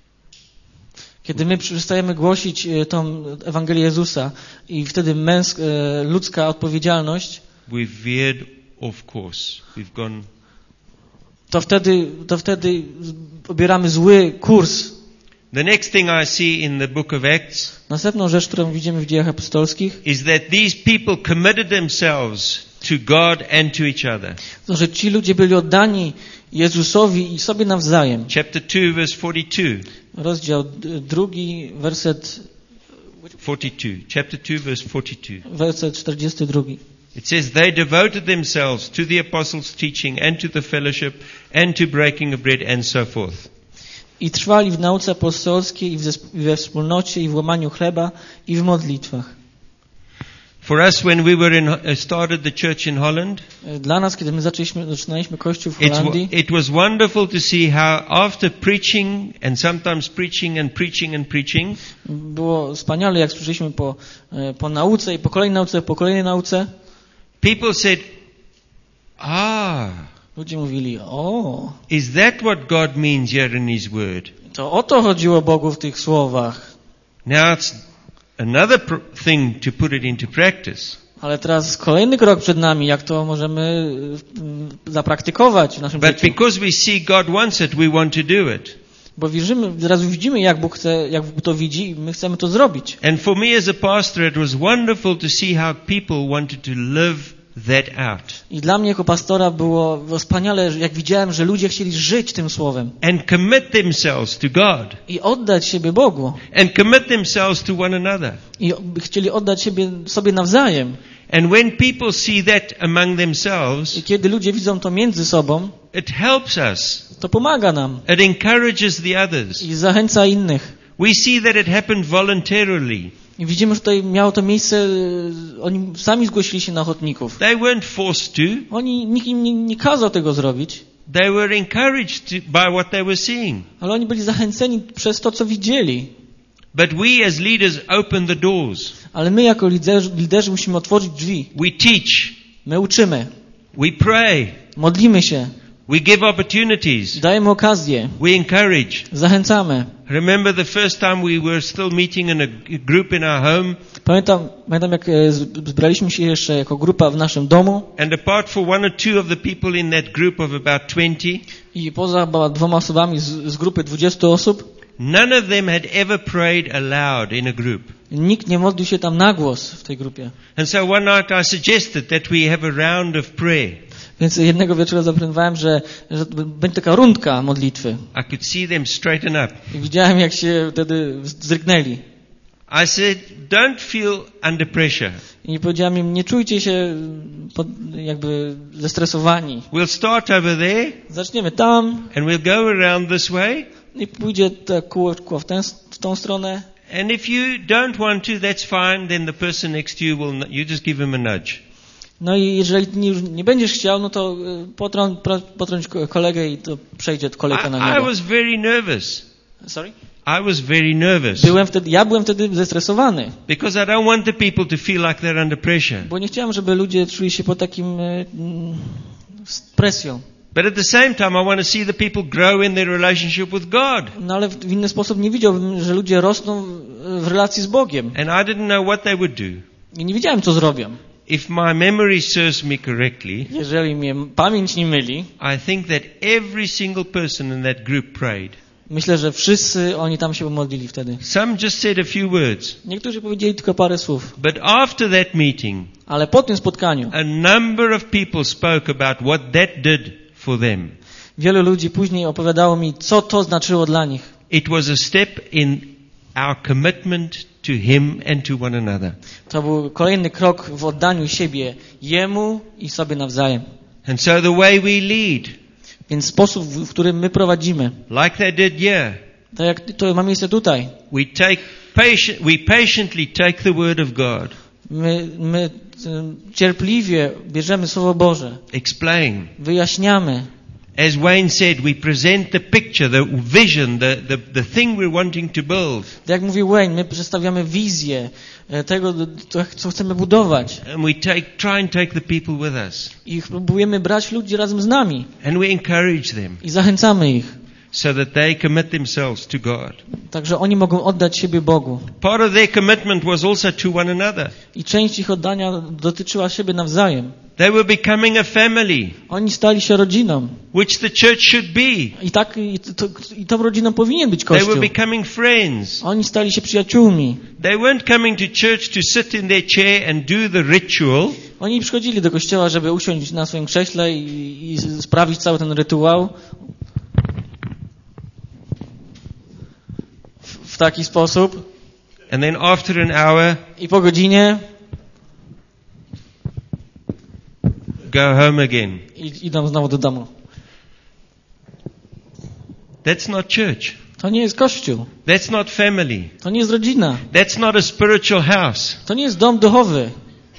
[SPEAKER 2] Kiedy my przestajemy głosić e, tą Ewangelię Jezusa i wtedy męsk, e, ludzka odpowiedzialność,
[SPEAKER 3] we've veered off course. We've gone.
[SPEAKER 2] to wtedy, to wtedy obieramy zły kurs.
[SPEAKER 3] The next thing I see in the book of Acts
[SPEAKER 2] Następną rzecz, którą widzimy w Dziejach Apostolskich,
[SPEAKER 3] is that these people committed themselves to God and to each other.
[SPEAKER 2] to, że ci ludzie byli oddani Jezusowi i sobie nawzajem.
[SPEAKER 3] Chapter two, verse forty-two.
[SPEAKER 2] Rozdział d- drugi, werset,
[SPEAKER 3] forty-two. Chapter two, verse forty-two.
[SPEAKER 2] werset czterdziesty drugi.
[SPEAKER 3] It says, they devoted themselves to the apostles' teaching and to the fellowship and to breaking of bread and so forth.
[SPEAKER 2] I trwali w nauce apostolskiej i w zesp- we wspólnocie i w łamaniu chleba i w modlitwach.
[SPEAKER 3] For us, when we were in, uh, started the church in Holland,
[SPEAKER 2] Dla nas, kiedy my zaczęliśmy, zaczynaliśmy kościół w
[SPEAKER 3] it's,
[SPEAKER 2] Holandii,
[SPEAKER 3] wa- it was wonderful to see how after preaching and sometimes preaching and preaching and preaching,
[SPEAKER 2] było wspaniale, jak słyszeliśmy po, e, po nauce i po kolejnej nauce, po kolejnej nauce,
[SPEAKER 3] people said, ah,
[SPEAKER 2] ludzie mówili, o,
[SPEAKER 3] is that what God means here in His Word?
[SPEAKER 2] to o to chodziło Bogu w tych słowach.
[SPEAKER 3] Now it's another pr- thing to put it into practice.
[SPEAKER 2] Ale teraz kolejny krok przed nami, jak to możemy mm, zapraktykować w naszym
[SPEAKER 3] But
[SPEAKER 2] życiu.
[SPEAKER 3] because we see God wants it, we want to do it.
[SPEAKER 2] Bo wierzymy, zaraz widzimy, jak Bóg chce, jak Bóg to widzi i my chcemy to zrobić.
[SPEAKER 3] And for me as a pastor, it was wonderful to see how people wanted to live that out.
[SPEAKER 2] I dla mnie jako pastora było wspaniale, jak widziałem, że ludzie chcieli żyć tym słowem.
[SPEAKER 3] And commit themselves to God.
[SPEAKER 2] I oddać siebie Bogu.
[SPEAKER 3] And commit themselves to one another.
[SPEAKER 2] I chcieli oddać siebie, sobie nawzajem.
[SPEAKER 3] And when people see that among themselves,
[SPEAKER 2] I kiedy ludzie widzą to między sobą,
[SPEAKER 3] it helps us.
[SPEAKER 2] to pomaga nam.
[SPEAKER 3] It encourages the others.
[SPEAKER 2] I zachęca innych.
[SPEAKER 3] We see that it happened voluntarily.
[SPEAKER 2] I widzimy, że tutaj miało to miejsce, oni sami zgłosili się na ochotników.
[SPEAKER 3] They weren't forced to.
[SPEAKER 2] Oni, nikt im nie, nie kazał tego zrobić.
[SPEAKER 3] They were encouraged to, by what they were seeing.
[SPEAKER 2] Ale oni byli zachęceni przez to, co widzieli.
[SPEAKER 3] But we as leaders open the doors.
[SPEAKER 2] Ale my jako liderzy, liderzy musimy otworzyć drzwi.
[SPEAKER 3] We teach.
[SPEAKER 2] My uczymy.
[SPEAKER 3] We pray.
[SPEAKER 2] Modlimy się.
[SPEAKER 3] We give opportunities.
[SPEAKER 2] Dajemy okazję.
[SPEAKER 3] We encourage.
[SPEAKER 2] Zachęcamy.
[SPEAKER 3] Remember the first time we were still meeting in a group in our home?
[SPEAKER 2] Pamiętam, pamiętam jak zbraliśmy się jeszcze jako grupa w naszym domu.
[SPEAKER 3] And apart from one or two of the people in that group of about twenty,
[SPEAKER 2] I poza dwoma osobami z, z grupy dwudziestu osób,
[SPEAKER 3] none of them had ever prayed aloud in a group.
[SPEAKER 2] nikt nie modlił się tam na głos w tej grupie.
[SPEAKER 3] And so one night I suggested that we have a round of prayer.
[SPEAKER 2] Więc jednego wieczora zaproponowałem, że, że będzie taka rundka modlitwy.
[SPEAKER 3] I could see them straighten up.
[SPEAKER 2] I widziałem, jak się wtedy zdrygnęli.
[SPEAKER 3] I said, don't feel under pressure.
[SPEAKER 2] I powiedziałem im, nie czujcie się pod, jakby zestresowani.
[SPEAKER 3] We'll start over there
[SPEAKER 2] Zaczniemy tam
[SPEAKER 3] and we'll go around this way.
[SPEAKER 2] i pójdzie to kółko w, tę, w tą stronę.
[SPEAKER 3] And if you don't want to, that's fine. Then the person next to you will, you just give him a nudge.
[SPEAKER 2] No i jeżeli nie, nie będziesz chciał, no to potrąć, potrąć kolegę i to przejdzie kolejka na
[SPEAKER 3] I, I
[SPEAKER 2] niego.
[SPEAKER 3] was very nervous.
[SPEAKER 2] Sorry?
[SPEAKER 3] I was very nervous.
[SPEAKER 2] Byłem wtedy, ja byłem wtedy zestresowany,
[SPEAKER 3] Because I don't want the people to feel like they're under pressure.
[SPEAKER 2] bo nie chciałem, żeby ludzie czuli się pod takim mm, presją.
[SPEAKER 3] But at the same time, I want to see the people grow in their relationship with God.
[SPEAKER 2] No ale w inny sposób nie widziałbym, że ludzie rosną w relacji z Bogiem.
[SPEAKER 3] And I didn't know what they would do.
[SPEAKER 2] I nie wiedziałem, co zrobią.
[SPEAKER 3] If my memory serves me correctly,
[SPEAKER 2] Jeżeli mnie pamięć nie myli,
[SPEAKER 3] I think that every single person in that group prayed.
[SPEAKER 2] myślę, że wszyscy oni tam się pomodlili wtedy.
[SPEAKER 3] Some just said a few words.
[SPEAKER 2] Niektórzy powiedzieli tylko parę słów.
[SPEAKER 3] But after that meeting,
[SPEAKER 2] Ale po tym spotkaniu
[SPEAKER 3] a number of people spoke about what that did for them.
[SPEAKER 2] wielu ludzi później opowiadało mi, co to znaczyło dla nich.
[SPEAKER 3] It was a step in our commitment to Him and to one another.
[SPEAKER 2] To był kolejny krok w oddaniu siebie Jemu i sobie nawzajem.
[SPEAKER 3] And so the way we lead,
[SPEAKER 2] Więc sposób, w którym my prowadzimy,
[SPEAKER 3] like they did here,
[SPEAKER 2] tak jak to ma miejsce tutaj,
[SPEAKER 3] we take patient, we patiently take the word of God,
[SPEAKER 2] my, my y, cierpliwie bierzemy Słowo Boże,
[SPEAKER 3] explain.
[SPEAKER 2] wyjaśniamy.
[SPEAKER 3] As Wayne said, we present the picture, the vision, the, the, the thing we're wanting to build.
[SPEAKER 2] Tak jak mówił Wayne, my przedstawiamy wizję e, tego, to, co chcemy budować.
[SPEAKER 3] And we take, try and take the people with us.
[SPEAKER 2] I próbujemy brać ludzi razem z nami.
[SPEAKER 3] And we encourage them
[SPEAKER 2] I zachęcamy ich.
[SPEAKER 3] so that they commit themselves to God.
[SPEAKER 2] Także oni mogą oddać siebie Bogu.
[SPEAKER 3] Part of their commitment was also to one another.
[SPEAKER 2] I część ich oddania dotyczyła siebie nawzajem.
[SPEAKER 3] They were becoming a family,
[SPEAKER 2] Oni stali się rodziną.
[SPEAKER 3] which the church should be.
[SPEAKER 2] I tak, i, to, i tą rodziną powinien być
[SPEAKER 3] They
[SPEAKER 2] Kościół.
[SPEAKER 3] were becoming friends.
[SPEAKER 2] Oni stali się przyjaciółmi.
[SPEAKER 3] They weren't coming to church to sit in their chair and do the ritual.
[SPEAKER 2] Oni przychodzili do kościoła, żeby usiąść na swoim krześle i, i sprawić cały ten rytuał w, w taki sposób.
[SPEAKER 3] And then after an hour,
[SPEAKER 2] I po godzinie
[SPEAKER 3] go home again.
[SPEAKER 2] i, idą znowu do domu.
[SPEAKER 3] That's not church.
[SPEAKER 2] To nie jest Kościół.
[SPEAKER 3] That's not family.
[SPEAKER 2] To nie jest rodzina.
[SPEAKER 3] That's not a spiritual house.
[SPEAKER 2] To nie jest dom duchowy.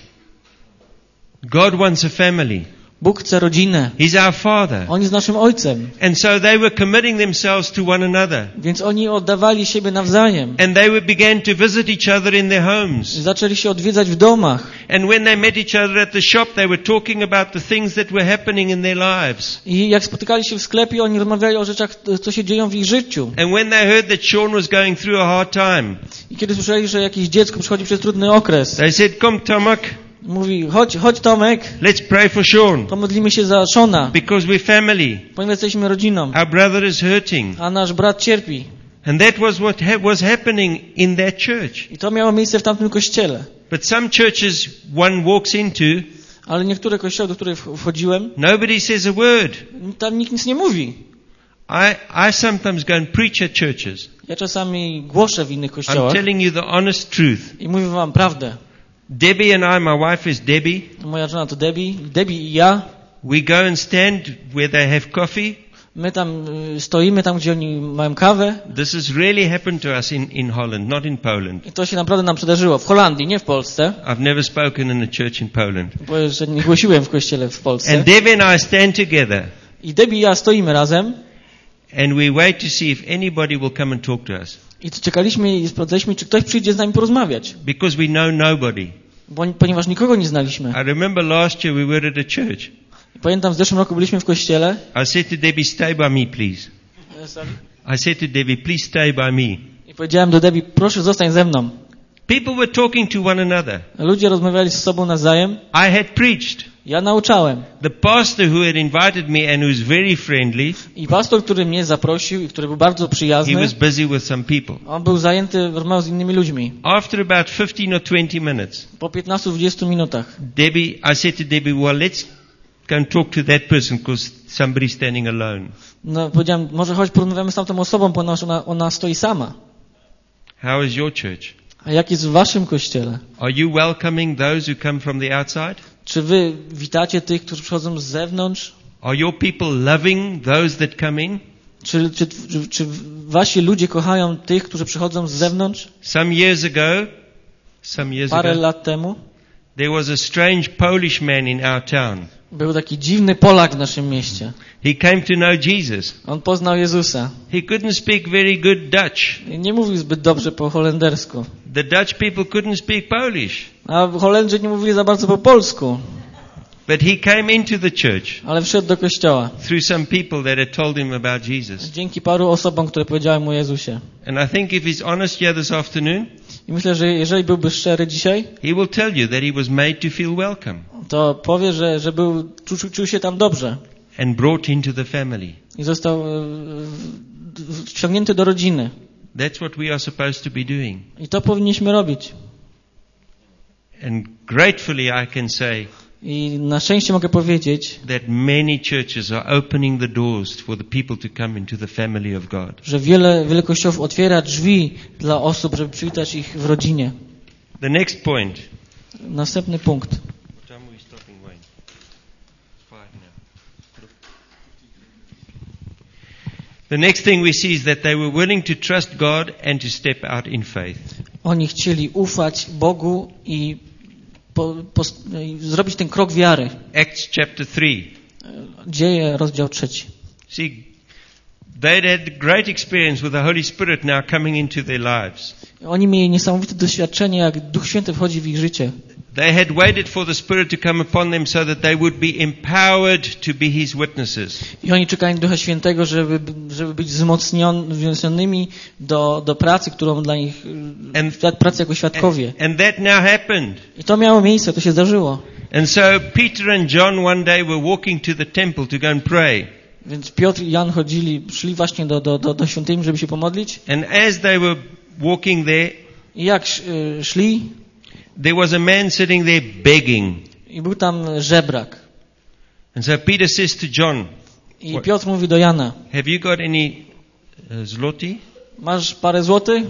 [SPEAKER 3] God wants a family.
[SPEAKER 2] Bóg chce rodzinę.
[SPEAKER 3] He's our Father.
[SPEAKER 2] On jest naszym Ojcem.
[SPEAKER 3] And so they were committing themselves to one another.
[SPEAKER 2] Więc oni oddawali siebie nawzajem.
[SPEAKER 3] And they were began to visit each other in their homes.
[SPEAKER 2] Zaczęli się odwiedzać w domach.
[SPEAKER 3] And when they met each other at the shop, they were talking about the things that were happening in their lives.
[SPEAKER 2] I jak spotykali się w sklepie, oni rozmawiali o rzeczach, co się dzieją w ich życiu.
[SPEAKER 3] And when they heard that Sean was going through a hard time,
[SPEAKER 2] I kiedy słyszeli, że jakieś dziecko przychodzi przez trudny okres,
[SPEAKER 3] they said, "Come, Tomek,
[SPEAKER 2] mówi, chodź, chodź Tomek,
[SPEAKER 3] let's pray for Sean
[SPEAKER 2] pomodlimy się za Shona,
[SPEAKER 3] because we're family.
[SPEAKER 2] ponieważ jesteśmy rodziną,
[SPEAKER 3] Our brother is hurting."
[SPEAKER 2] a nasz brat cierpi.
[SPEAKER 3] And that was what ha- was happening in that church.
[SPEAKER 2] I to miało miejsce w tamtym kościele.
[SPEAKER 3] But some churches one walks into
[SPEAKER 2] Ale niektóre kościoły, do których wchodziłem,
[SPEAKER 3] nobody says a word.
[SPEAKER 2] tam nikt nic nie mówi.
[SPEAKER 3] I, I sometimes go and preach at churches.
[SPEAKER 2] Ja czasami głoszę w innych
[SPEAKER 3] I'm
[SPEAKER 2] kościołach
[SPEAKER 3] telling you the honest truth.
[SPEAKER 2] i mówię wam prawdę.
[SPEAKER 3] Debbie and I, my wife is Debbie.
[SPEAKER 2] Moja żona to Debbie, Debbie i ja.
[SPEAKER 3] We go and stand where they have coffee.
[SPEAKER 2] My tam y, stoimy tam, gdzie oni mają kawę.
[SPEAKER 3] This has really happened to us in, in Holland, not in Poland.
[SPEAKER 2] I to się naprawdę nam przydarzyło. W Holandii, nie w Polsce.
[SPEAKER 3] I've never spoken in a church in Poland.
[SPEAKER 2] Bo jeszcze nie głosiłem w kościele w Polsce.
[SPEAKER 3] And Debbie and I stand together.
[SPEAKER 2] I Debbie i ja stoimy razem.
[SPEAKER 3] And we wait to see if anybody will come and talk to us.
[SPEAKER 2] I czekaliśmy i sprawdzaliśmy, czy ktoś przyjdzie z nami porozmawiać.
[SPEAKER 3] Because we know nobody.
[SPEAKER 2] Bo, ponieważ nikogo nie znaliśmy.
[SPEAKER 3] I remember last year we were at a church.
[SPEAKER 2] I pamiętam, w zeszłym roku byliśmy w kościele.
[SPEAKER 3] I said to Debbie, stay by me, please. I said to Debbie, please stay by me.
[SPEAKER 2] I powiedziałem do Debbie, proszę zostań ze mną.
[SPEAKER 3] People were talking to one another.
[SPEAKER 2] Ludzie rozmawiali z sobą nawzajem.
[SPEAKER 3] I had preached.
[SPEAKER 2] Ja nauczałem.
[SPEAKER 3] The pastor who had invited me and who was very friendly,
[SPEAKER 2] I pastor, który mnie zaprosił i który był bardzo
[SPEAKER 3] he
[SPEAKER 2] przyjazny,
[SPEAKER 3] was busy with some people.
[SPEAKER 2] on był zajęty rozmową z innymi ludźmi.
[SPEAKER 3] After about fifteen or twenty minutes,
[SPEAKER 2] Po piętnastu dwudziestu minutach
[SPEAKER 3] Debbie, I said to Debbie, well, let's go and talk to that person because somebody's standing alone.
[SPEAKER 2] no, powiedziałem, może chodź porozmawiamy z tamtą osobą, ponieważ ona, ona stoi sama.
[SPEAKER 3] How is your church?
[SPEAKER 2] A jak jest w waszym kościele?
[SPEAKER 3] Are you welcoming those who come from the outside?
[SPEAKER 2] Czy wy witacie tych, którzy przychodzą z zewnątrz?
[SPEAKER 3] Are your people loving those that come in?
[SPEAKER 2] Czy, czy, czy, czy wasi ludzie kochają tych, którzy przychodzą z zewnątrz?
[SPEAKER 3] Some years ago, some years
[SPEAKER 2] Parę
[SPEAKER 3] ago,
[SPEAKER 2] lat temu
[SPEAKER 3] there was a strange Polish man in our town.
[SPEAKER 2] był taki dziwny Polak w naszym mieście.
[SPEAKER 3] He came to know Jesus.
[SPEAKER 2] On poznał Jezusa.
[SPEAKER 3] He couldn't speak very good Dutch.
[SPEAKER 2] Nie mówił zbyt dobrze po holendersku.
[SPEAKER 3] The Dutch people couldn't speak Polish.
[SPEAKER 2] A Holendrzy nie mówili za bardzo po polsku.
[SPEAKER 3] But he came into the church
[SPEAKER 2] Ale wszedł do kościoła.
[SPEAKER 3] through some people that had told him about Jesus.
[SPEAKER 2] Dzięki paru osobom, które powiedziały mu o Jezusie.
[SPEAKER 3] And I think if he's honest here this afternoon,
[SPEAKER 2] I myślę, że jeżeli byłby szczery dzisiaj,
[SPEAKER 3] he will tell you that he was made to feel welcome
[SPEAKER 2] to powie, że, że był, czuł, czuł się tam dobrze.
[SPEAKER 3] and brought into the family.
[SPEAKER 2] I został e, wciągnięty do rodziny.
[SPEAKER 3] That's what we are supposed to be doing.
[SPEAKER 2] I to powinniśmy robić.
[SPEAKER 3] And gratefully I can say
[SPEAKER 2] I na szczęście mogę powiedzieć,
[SPEAKER 3] that many churches are opening the doors for the people to come into the family of God.
[SPEAKER 2] że wiele, wiele kościołów otwiera drzwi dla osób, żeby przywitać ich w rodzinie.
[SPEAKER 3] The next point.
[SPEAKER 2] Następny punkt.
[SPEAKER 3] What time are we stopping, Wayne? Five now. The next thing we see is that they were willing to trust God and to step out in faith.
[SPEAKER 2] Oni chcieli ufać Bogu i po, po, i zrobić ten krok wiary.
[SPEAKER 3] Acts chapter three.
[SPEAKER 2] Dzieje, rozdział trzeci.
[SPEAKER 3] See, they'd had great experience with the Holy Spirit now coming into their lives.
[SPEAKER 2] Oni mieli niesamowite doświadczenie, jak Duch Święty wchodzi w ich życie.
[SPEAKER 3] They had waited for the Spirit to come upon them so that they would be empowered to be His witnesses.
[SPEAKER 2] I oni czekali na Ducha Świętego, żeby, żeby być wzmocnionymi do, do pracy, którą dla nich,
[SPEAKER 3] And-
[SPEAKER 2] pracy jako świadkowie.
[SPEAKER 3] And that now happened.
[SPEAKER 2] I to miało miejsce, to się zdarzyło.
[SPEAKER 3] And so Peter and John one day were walking to the temple to go and pray.
[SPEAKER 2] Więc Piotr i Jan chodzili, szli właśnie do, do, do, do świątyni, żeby się pomodlić.
[SPEAKER 3] And as they were walking there,
[SPEAKER 2] I jak y, szli,
[SPEAKER 3] there was a man sitting there begging.
[SPEAKER 2] i był tam żebrak.
[SPEAKER 3] And so Peter says to John,
[SPEAKER 2] I Piotr mówi do Jana,
[SPEAKER 3] have you got any uh, zloty?
[SPEAKER 2] masz parę złotych?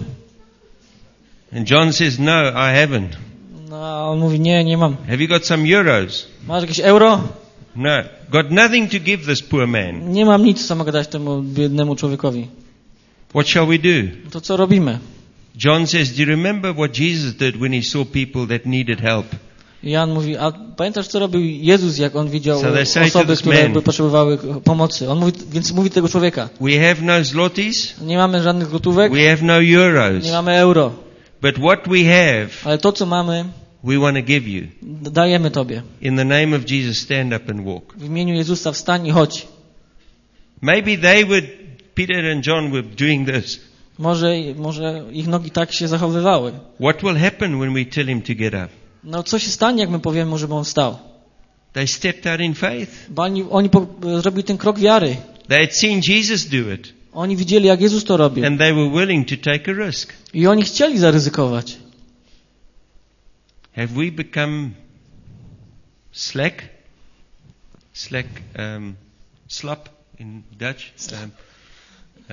[SPEAKER 3] And John says, no, I haven't.
[SPEAKER 2] No, a on mówi, nie, nie mam.
[SPEAKER 3] Have you got some euros?
[SPEAKER 2] Masz jakieś euro?
[SPEAKER 3] No. Got nothing to give this poor man.
[SPEAKER 2] Nie mam nic, co mogę dać temu biednemu człowiekowi.
[SPEAKER 3] What shall we do?
[SPEAKER 2] To co robimy?
[SPEAKER 3] John says, do you remember what Jesus did when he saw people that needed help?
[SPEAKER 2] I Jan mówi, a pamiętasz, co robił Jezus, jak on widział
[SPEAKER 3] So they say to
[SPEAKER 2] osoby,
[SPEAKER 3] this
[SPEAKER 2] które
[SPEAKER 3] man,
[SPEAKER 2] by potrzebowały pomocy? On mówi, więc mówi do tego człowieka,
[SPEAKER 3] we have no zlotys,
[SPEAKER 2] nie mamy żadnych gotówek,
[SPEAKER 3] we have no euros,
[SPEAKER 2] nie mamy euro,
[SPEAKER 3] but what we have,
[SPEAKER 2] ale to, co mamy,
[SPEAKER 3] we want to give you.
[SPEAKER 2] dajemy Tobie.
[SPEAKER 3] In the name of Jesus, stand up and walk.
[SPEAKER 2] W imieniu Jezusa wstań i chodź.
[SPEAKER 3] Maybe they were, Peter and John were doing this.
[SPEAKER 2] Może, może ich nogi tak się zachowywały.
[SPEAKER 3] What will happen when we tell him to get up?
[SPEAKER 2] No co się stanie, jak my powiemy mu, żeby on wstał?
[SPEAKER 3] They stepped out in faith.
[SPEAKER 2] Bo oni, oni po, zrobili ten krok wiary.
[SPEAKER 3] They had seen Jesus do it,
[SPEAKER 2] Oni widzieli, jak Jezus to robił.
[SPEAKER 3] and they were willing to take a risk.
[SPEAKER 2] I oni chcieli zaryzykować.
[SPEAKER 3] Have we become slack, slack, um, slop in Dutch. Um, uh,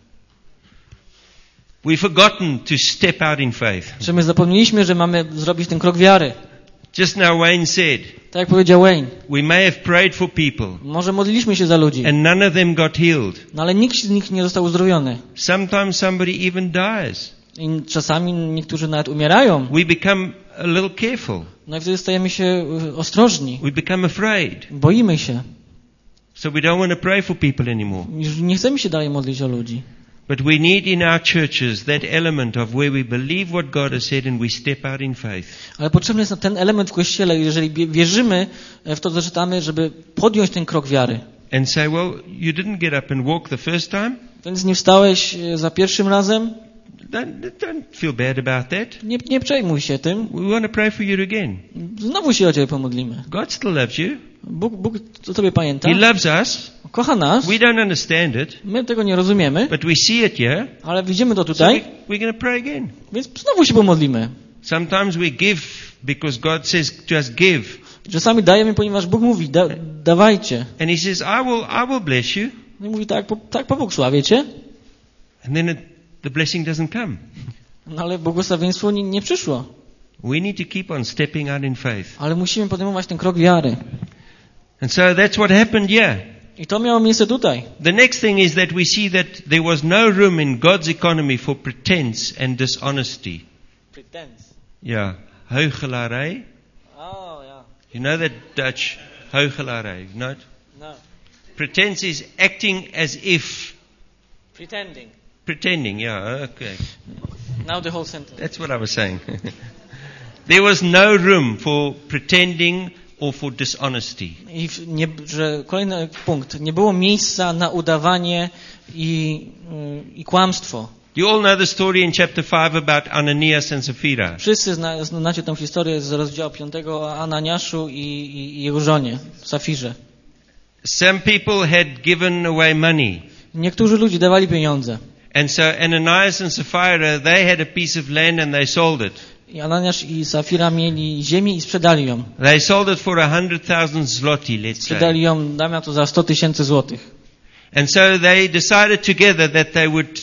[SPEAKER 3] we've forgotten to step out in faith.
[SPEAKER 2] Że my zapomnieliśmy, że mamy zrobić ten krok wiary.
[SPEAKER 3] Just now Wayne said,
[SPEAKER 2] Tak jak powiedział Wayne,
[SPEAKER 3] we may have prayed for people
[SPEAKER 2] może modliliśmy się za ludzi,
[SPEAKER 3] and none of them got healed.
[SPEAKER 2] no ale nikt z nich nie został uzdrowiony.
[SPEAKER 3] Sometimes somebody even dies.
[SPEAKER 2] I czasami niektórzy nawet umierają.
[SPEAKER 3] We become a little careful.
[SPEAKER 2] No i wtedy stajemy się ostrożni.
[SPEAKER 3] We become afraid.
[SPEAKER 2] Boimy się.
[SPEAKER 3] So we don't want to pray for people anymore.
[SPEAKER 2] Już nie chcemy się dalej modlić o ludzi.
[SPEAKER 3] But we need in our churches that element of where we believe what God has said and we step out in faith.
[SPEAKER 2] Ale potrzebny jest ten element w Kościele, jeżeli wierzymy w to, co czytamy, żeby podjąć ten krok wiary.
[SPEAKER 3] And say, well, you didn't get up and walk the first time.
[SPEAKER 2] Więc nie wstałeś za pierwszym razem.
[SPEAKER 3] Don't, don't feel bad about that.
[SPEAKER 2] Nie, nie przejmuj się tym.
[SPEAKER 3] We want to pray for you again.
[SPEAKER 2] Znowu się o Ciebie pomodlimy.
[SPEAKER 3] God still loves you.
[SPEAKER 2] Bóg, Bóg o Tobie pamięta.
[SPEAKER 3] He loves us.
[SPEAKER 2] Kocha nas.
[SPEAKER 3] We don't understand it.
[SPEAKER 2] My tego nie rozumiemy.
[SPEAKER 3] But we see it here.
[SPEAKER 2] Ale widzimy to
[SPEAKER 3] So
[SPEAKER 2] tutaj.
[SPEAKER 3] we, we're going to pray again.
[SPEAKER 2] Więc znowu się pomodlimy.
[SPEAKER 3] Sometimes we give because God says to us give.
[SPEAKER 2] Czasami dajemy, ponieważ Bóg mówi, da, dawajcie.
[SPEAKER 3] And He says, I will, I will bless you.
[SPEAKER 2] No i mówi, tak, po, tak pobłogosławię Cię.
[SPEAKER 3] And then it, the blessing doesn't come.
[SPEAKER 2] No ale błogosławieństwo nie, nie przyszło.
[SPEAKER 3] We need to keep on stepping out in faith.
[SPEAKER 2] Ale musimy podejmować ten krok wiary.
[SPEAKER 3] And so that's what happened here.
[SPEAKER 2] I to miało miejsce tutaj.
[SPEAKER 3] The next thing is that we see that there was no room in God's economy for pretense and dishonesty.
[SPEAKER 2] Pretense.
[SPEAKER 3] Yeah. Heuchelarij.
[SPEAKER 2] Oh, yeah.
[SPEAKER 3] You know that Dutch heuchelarij, you know it?
[SPEAKER 2] No.
[SPEAKER 3] Pretense is acting as if.
[SPEAKER 2] Pretending.
[SPEAKER 3] Pretending, yeah, okay.
[SPEAKER 2] Now the whole sentence.
[SPEAKER 3] That's what I was saying. There was no room for pretending or for dishonesty.
[SPEAKER 2] I w, nie, że kolejny punkt. Nie było miejsca na udawanie i, y, i kłamstwo.
[SPEAKER 3] You all know the story in chapter five about Ananias and Sapphira.
[SPEAKER 2] Wszyscy zna, znacie tę historię z rozdziału piątego o Ananiaszu i, i, i jego żonie, Safirze.
[SPEAKER 3] Some people had given away money.
[SPEAKER 2] Niektórzy ludzie dawali pieniądze.
[SPEAKER 3] And so Ananias and Sapphira, they had a piece of land and they sold it.
[SPEAKER 2] I Ananiasz i Safira mieli ziemię i sprzedali ją.
[SPEAKER 3] They sold it for a hundred thousand zloty, let's
[SPEAKER 2] Sprzedali
[SPEAKER 3] say.
[SPEAKER 2] ją, damy to za sto tysięcy złotych.
[SPEAKER 3] And so they decided together that they would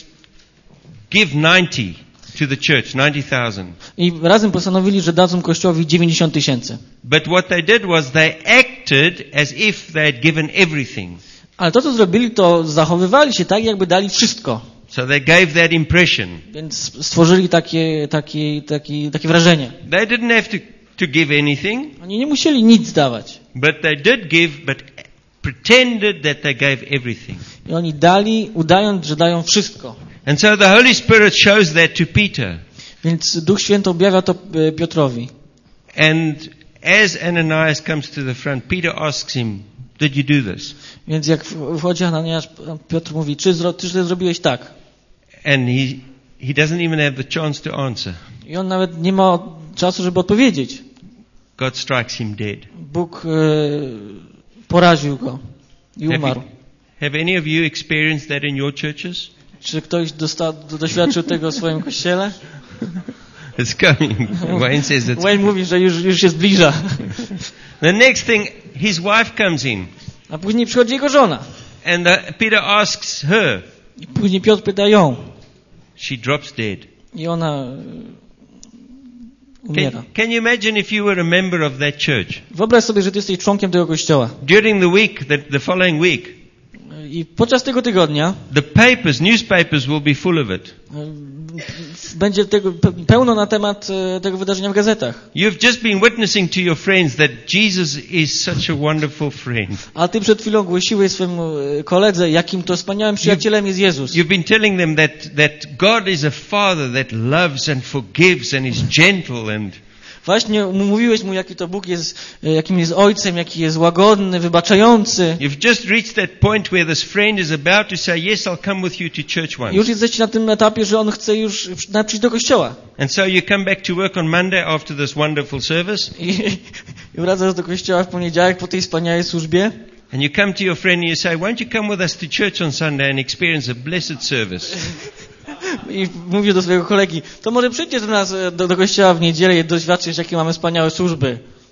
[SPEAKER 3] give ninety to the church, ninety thousand.
[SPEAKER 2] I razem postanowili, że dadzą Kościołowi dziewięćdziesiąt tysięcy.
[SPEAKER 3] But what they did was they acted as if they had given everything.
[SPEAKER 2] Ale to, co zrobili, to zachowywali się tak, jakby dali wszystko.
[SPEAKER 3] So they gave that impression.
[SPEAKER 2] Więc stworzyli takie, takie, takie, takie wrażenie.
[SPEAKER 3] They didn't have to, to give anything,
[SPEAKER 2] Oni nie musieli nic dawać.
[SPEAKER 3] but they did give, but pretended that they gave everything.
[SPEAKER 2] I oni dali, udając, że dają wszystko.
[SPEAKER 3] And so the Holy Spirit shows that to Peter.
[SPEAKER 2] Więc Duch Święty objawia to e, Piotrowi.
[SPEAKER 3] And as Ananias comes to the front, Peter asks him, did you do this?
[SPEAKER 2] Więc jak wchodzi Ananiasz, Piotr mówi, czy, zro, czy zrobiłeś tak?
[SPEAKER 3] And he, he doesn't even have the chance to answer.
[SPEAKER 2] I on nawet nie ma czasu, żeby odpowiedzieć.
[SPEAKER 3] God strikes him dead.
[SPEAKER 2] Bóg e, poraził go i
[SPEAKER 3] Have,
[SPEAKER 2] umarł.
[SPEAKER 3] you, have any of you experienced that in your churches?
[SPEAKER 2] Czy ktoś dosta, doświadczył tego w swoim kościele?
[SPEAKER 3] It's coming. Wayne says it's
[SPEAKER 2] Wayne mówi, że już, już się zbliża.
[SPEAKER 3] The next thing, his wife comes in.
[SPEAKER 2] A później przychodzi jego żona.
[SPEAKER 3] And the, Peter asks her.
[SPEAKER 2] I później Piotr pyta ją.
[SPEAKER 3] She drops dead.
[SPEAKER 2] I ona e, umiera.
[SPEAKER 3] Can, can you imagine if you were a member of that church?
[SPEAKER 2] Wyobraź sobie, że ty jesteś członkiem tego kościoła.
[SPEAKER 3] During the week, the, the following week,
[SPEAKER 2] I podczas tego tygodnia
[SPEAKER 3] the papers, newspapers will be full of it.
[SPEAKER 2] e, będzie tego, pe- pełno na temat e, tego wydarzenia w gazetach.
[SPEAKER 3] You've just been witnessing to your friends that Jesus is such a wonderful friend.
[SPEAKER 2] A ty przed chwilą głosiłeś swemu e, koledze, jakim to wspaniałym przyjacielem jest Jezus.
[SPEAKER 3] You've been telling them that, that God is a father that loves and forgives and is gentle and
[SPEAKER 2] Właśnie mówiłeś mu, jaki to Bóg jest, e, jakim jest ojcem, jaki jest łagodny, wybaczający.
[SPEAKER 3] you've just reached that point where this friend is about to say, yes, I'll come with you to church once.
[SPEAKER 2] Już jesteście na tym etapie, że on chce już przy- przyjść do kościoła.
[SPEAKER 3] And so you come back to work on Monday after this wonderful service,
[SPEAKER 2] I, i wracasz do kościoła w poniedziałek po tej wspaniałej służbie.
[SPEAKER 3] and you come to your friend and you say, won't you come with us to church on Sunday and experience a blessed service?
[SPEAKER 2] I mówisz do swojego kolegi, to może przyjdziesz do nas e, do, do kościoła w niedzielę i doświadczysz, jakie mamy wspaniałe służby.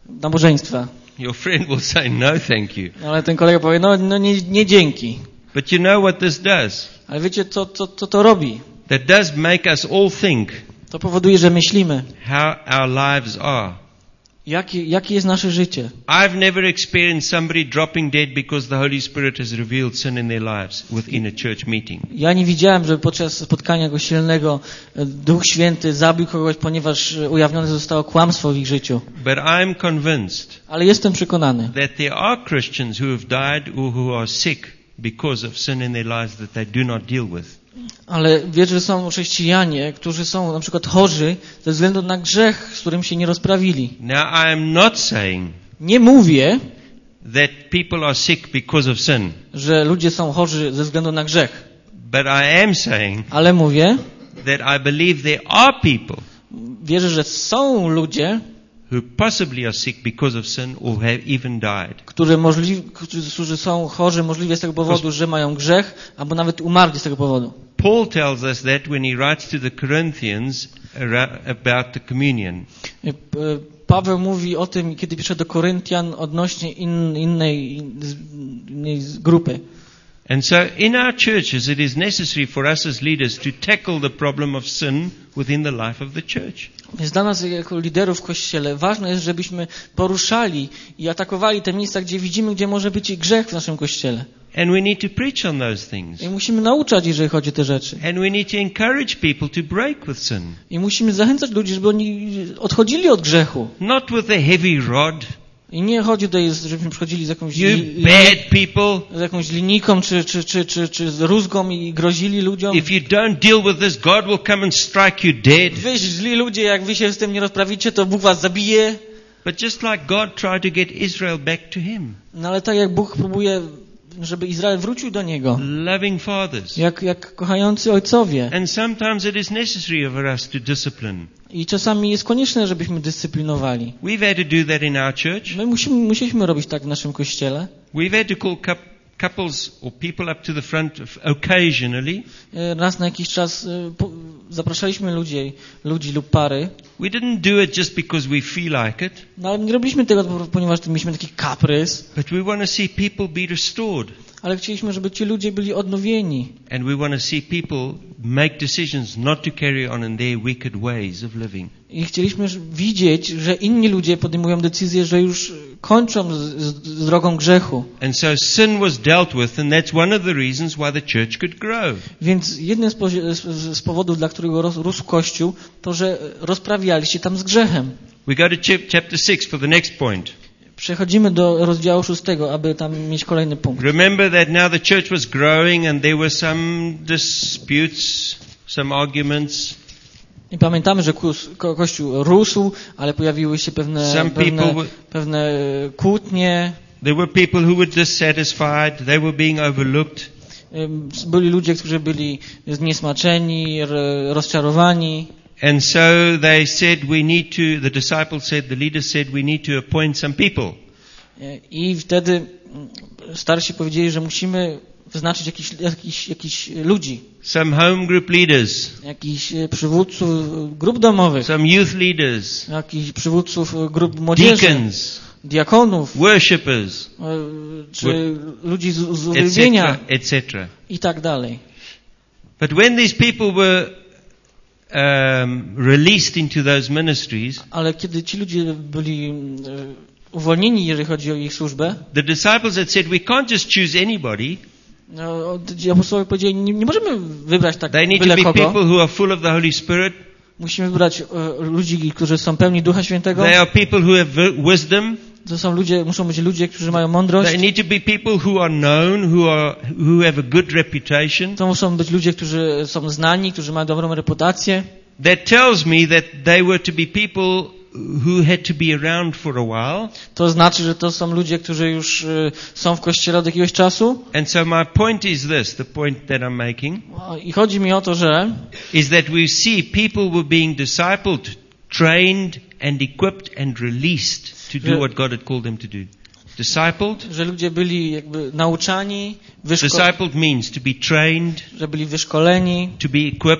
[SPEAKER 2] nabożeństwa.
[SPEAKER 3] Your friend will say, no, thank you.
[SPEAKER 2] Ale ten kolega powie, no, no nie, nie dzięki.
[SPEAKER 3] But you know what this does?
[SPEAKER 2] Ale wiecie, co, co, co to robi?
[SPEAKER 3] That does make us all think
[SPEAKER 2] To powoduje, że myślimy,
[SPEAKER 3] how our lives are.
[SPEAKER 2] jakie, jakie jest nasze życie.
[SPEAKER 3] I've never experienced somebody dropping dead because the Holy Spirit has revealed sin in their lives within a church meeting.
[SPEAKER 2] Ja nie widziałem, że podczas spotkania kościelnego e, Duch Święty zabił kogoś, ponieważ e, ujawnione zostało kłamstwo w ich życiu.
[SPEAKER 3] But I'm convinced
[SPEAKER 2] Ale jestem przekonany,
[SPEAKER 3] that there are Christians who have died or who are sick because of sin in their lives that they do not deal with.
[SPEAKER 2] ale wierzę, że są chrześcijanie, którzy są na przykład chorzy ze względu na grzech, z którym się nie rozprawili.
[SPEAKER 3] Now I am not saying
[SPEAKER 2] Nie mówię,
[SPEAKER 3] that people are sick because of sin,
[SPEAKER 2] że ludzie są chorzy ze względu na grzech,
[SPEAKER 3] but I am saying
[SPEAKER 2] ale mówię,
[SPEAKER 3] that I believe there are people
[SPEAKER 2] wierzę, że są ludzie,
[SPEAKER 3] who possibly are sick because of sin or have even died.
[SPEAKER 2] którzy, możliwi, którzy są chorzy możliwie z tego powodu, że mają grzech, albo nawet umarli z tego powodu.
[SPEAKER 3] Paul tells us that when he writes to the Corinthians about the communion.
[SPEAKER 2] Paweł mówi o tym, kiedy pisze do Koryntian odnośnie in, innej, innej grupy.
[SPEAKER 3] And so in our churches it is necessary for us as leaders to tackle the problem of sin within the life of the church.
[SPEAKER 2] Więc dla nas jako liderów w Kościele ważne jest, żebyśmy poruszali i atakowali te miejsca, gdzie widzimy, gdzie może być grzech w naszym Kościele.
[SPEAKER 3] And we need to preach on those things.
[SPEAKER 2] I musimy nauczać, jeżeli chodzi o te rzeczy.
[SPEAKER 3] And we need to encourage people to break with sin.
[SPEAKER 2] I musimy zachęcać ludzi, żeby oni odchodzili od grzechu.
[SPEAKER 3] Not with a heavy rod.
[SPEAKER 2] I nie chodzi tutaj, żebyśmy przychodzili z jakąś,
[SPEAKER 3] You
[SPEAKER 2] li,
[SPEAKER 3] bad people.
[SPEAKER 2] z jakąś linijką czy, czy, czy, czy, czy z rózgą i grozili ludziom.
[SPEAKER 3] If you don't deal with this, God will come and strike you dead.
[SPEAKER 2] Wy źli ludzie, jak wy się z tym nie rozprawicie, to Bóg was zabije.
[SPEAKER 3] But just like God tried to get Israel back to Him.
[SPEAKER 2] No ale tak jak Bóg próbuje, żeby Izrael wrócił do Niego.
[SPEAKER 3] Loving fathers.
[SPEAKER 2] Jak, jak kochający ojcowie.
[SPEAKER 3] And sometimes it is necessary for us to discipline.
[SPEAKER 2] I czasami jest konieczne, żebyśmy dyscyplinowali.
[SPEAKER 3] We've had to do that in our church.
[SPEAKER 2] My musimy, musieliśmy robić tak w naszym Kościele.
[SPEAKER 3] We've had to call couples or people up to the front occasionally.
[SPEAKER 2] Raz na jakiś czas zapraszaliśmy ludzi, ludzi lub pary.
[SPEAKER 3] We didn't do it just because we feel like it.
[SPEAKER 2] No, ale nie robiliśmy tego, ponieważ mieliśmy taki kaprys.
[SPEAKER 3] But we want to see people be restored.
[SPEAKER 2] Ale chcieliśmy, żeby ci ludzie byli odnowieni.
[SPEAKER 3] And we want to see people make decisions not to carry on in their wicked ways of living.
[SPEAKER 2] I chcieliśmy widzieć, że inni ludzie podejmują decyzję, że już kończą z, z, z drogą grzechu.
[SPEAKER 3] And so sin was dealt with, and that's one of the reasons why the church could grow.
[SPEAKER 2] Więc jednym z, z, z powodów, dla którego rósł Kościół, to, że rozprawiali się tam z grzechem.
[SPEAKER 3] We go to chapter six for the next point.
[SPEAKER 2] Przechodzimy do rozdziału szóstego, aby tam mieć kolejny punkt.
[SPEAKER 3] Remember that now the church was growing and there were some disputes, some arguments.
[SPEAKER 2] I pamiętamy, że Kościół rósł, ale pojawiły się pewne, pewne, pewne kłótnie.
[SPEAKER 3] There were people who were dissatisfied, they were being overlooked.
[SPEAKER 2] Byli ludzie, którzy byli zniesmaczeni, rozczarowani.
[SPEAKER 3] And so they said we need to, the disciples said, the leaders said we need to appoint some people.
[SPEAKER 2] I wtedy starsi powiedzieli, że musimy wyznaczyć jakiś, jakiś, jakiś ludzi.
[SPEAKER 3] Some home group leaders.
[SPEAKER 2] Jakichś przywódców grup domowych.
[SPEAKER 3] Some youth leaders.
[SPEAKER 2] Jakichś przywódców grup młodzieży.
[SPEAKER 3] Deacons.
[SPEAKER 2] Diakonów.
[SPEAKER 3] Worshippers.
[SPEAKER 2] Czy ludzi z, z uwielbienia.
[SPEAKER 3] et cetera.
[SPEAKER 2] I tak dalej.
[SPEAKER 3] But when these people were um, released into those ministries,
[SPEAKER 2] ale kiedy ci ludzie byli uwolnieni, jeżeli chodzi o ich służbę,
[SPEAKER 3] the disciples had said we can't just choose anybody.
[SPEAKER 2] No, apostołowie powiedzieli, nie, nie możemy wybrać tak
[SPEAKER 3] They need
[SPEAKER 2] byle
[SPEAKER 3] to be
[SPEAKER 2] kogo.
[SPEAKER 3] people who are full of the Holy Spirit.
[SPEAKER 2] Musimy wybrać uh, ludzi, którzy są pełni Ducha Świętego.
[SPEAKER 3] They are people who have wisdom.
[SPEAKER 2] To są ludzie, muszą być ludzie, którzy mają mądrość.
[SPEAKER 3] They need to be people who are known, who are who have a good reputation.
[SPEAKER 2] To muszą być ludzie, którzy są znani, którzy mają dobrą reputację.
[SPEAKER 3] That tells me that they were to be people who had to be around for a while.
[SPEAKER 2] To znaczy, że to są ludzie, którzy już y, są w Kościele od jakiegoś czasu.
[SPEAKER 3] And so my point is this, the point that I'm making.
[SPEAKER 2] I chodzi mi o to, że
[SPEAKER 3] is that we see people were being discipled, trained and equipped and released to do what God had called them to do. Discipled.
[SPEAKER 2] Że ludzie byli jakby nauczani,
[SPEAKER 3] Discipled means to be trained,
[SPEAKER 2] że byli wyszkoleni,
[SPEAKER 3] to be equipped,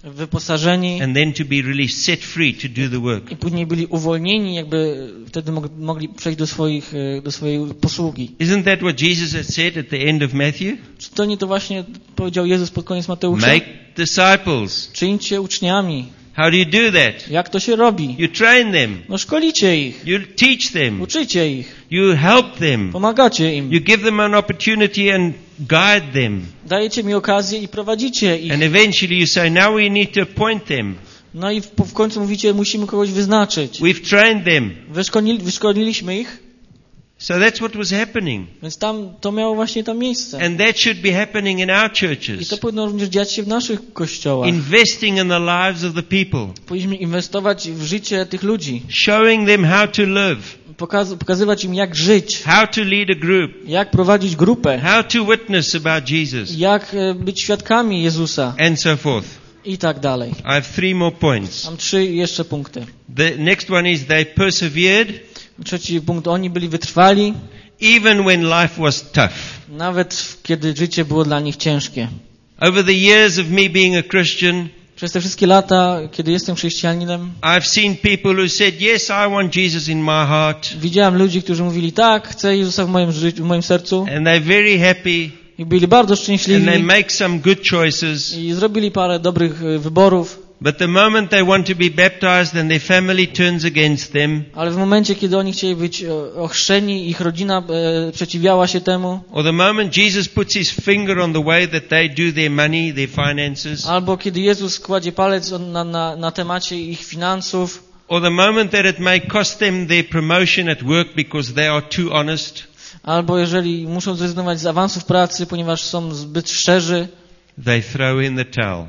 [SPEAKER 2] wyposażeni
[SPEAKER 3] and then to be released, set free to do the work.
[SPEAKER 2] i później byli uwolnieni, jakby wtedy mog- mogli przejść do swoich, e, do swojej posługi.
[SPEAKER 3] Isn't that what Jesus had said at the end of Matthew?
[SPEAKER 2] Czy to nie to właśnie powiedział Jezus pod koniec Mateusza?
[SPEAKER 3] Make disciples.
[SPEAKER 2] Czyńcie uczniami.
[SPEAKER 3] How do you do that?
[SPEAKER 2] Jak to się robi?
[SPEAKER 3] You train them.
[SPEAKER 2] No szkolicie ich,
[SPEAKER 3] You teach them.
[SPEAKER 2] uczycie ich,
[SPEAKER 3] You help them.
[SPEAKER 2] pomagacie im,
[SPEAKER 3] You give them an opportunity and guide them.
[SPEAKER 2] dajecie mi okazję i prowadzicie ich.
[SPEAKER 3] And eventually you say, now we need to appoint them.
[SPEAKER 2] No i w, w końcu mówicie, musimy kogoś wyznaczyć.
[SPEAKER 3] We've trained them.
[SPEAKER 2] Wyszkolili, wyszkoliliśmy ich,
[SPEAKER 3] So that's what was happening.
[SPEAKER 2] więc tam to miało właśnie tam miejsce.
[SPEAKER 3] And that should be happening in our
[SPEAKER 2] I
[SPEAKER 3] churches.
[SPEAKER 2] to powinno również dziać się w naszych kościołach.
[SPEAKER 3] Investing in the lives of the people.
[SPEAKER 2] Powinniśmy inwestować w życie tych ludzi.
[SPEAKER 3] Showing them how to live.
[SPEAKER 2] Pokaz- pokazywać im, jak żyć,
[SPEAKER 3] How to lead a group.
[SPEAKER 2] jak prowadzić grupę,
[SPEAKER 3] How to witness about Jesus.
[SPEAKER 2] jak e, być świadkami Jezusa
[SPEAKER 3] And so forth.
[SPEAKER 2] i tak dalej.
[SPEAKER 3] I have three more points.
[SPEAKER 2] Mam trzy jeszcze punkty.
[SPEAKER 3] The next one is they persevered
[SPEAKER 2] Trzeci punkt, oni byli wytrwali,
[SPEAKER 3] even when life was tough.
[SPEAKER 2] nawet kiedy życie było dla nich ciężkie.
[SPEAKER 3] Over the years of me being a Christian,
[SPEAKER 2] Przez te wszystkie lata, kiedy jestem chrześcijaninem,
[SPEAKER 3] I've seen people who said, yes, I want Jesus in my heart.
[SPEAKER 2] widziałem ludzi, którzy mówili, tak, chcę Jezusa w moim życiu, w moim sercu
[SPEAKER 3] And they're very happy.
[SPEAKER 2] i byli bardzo
[SPEAKER 3] And
[SPEAKER 2] szczęśliwi
[SPEAKER 3] they make some good choices.
[SPEAKER 2] i zrobili parę dobrych e, wyborów,
[SPEAKER 3] But the moment they want to be baptized and their family turns against them,
[SPEAKER 2] ale w momencie, kiedy oni chcieli być e, ochrzczeni, ich rodzina e, przeciwiała się temu,
[SPEAKER 3] or the moment Jesus puts his finger on the way that they do their money, their finances,
[SPEAKER 2] albo kiedy Jezus kładzie palec na, na, na temacie ich finansów,
[SPEAKER 3] or the moment that it may cost them their promotion at work because they are too honest,
[SPEAKER 2] albo jeżeli muszą zrezygnować z awansów pracy, ponieważ są zbyt szczerzy,
[SPEAKER 3] they throw in the towel.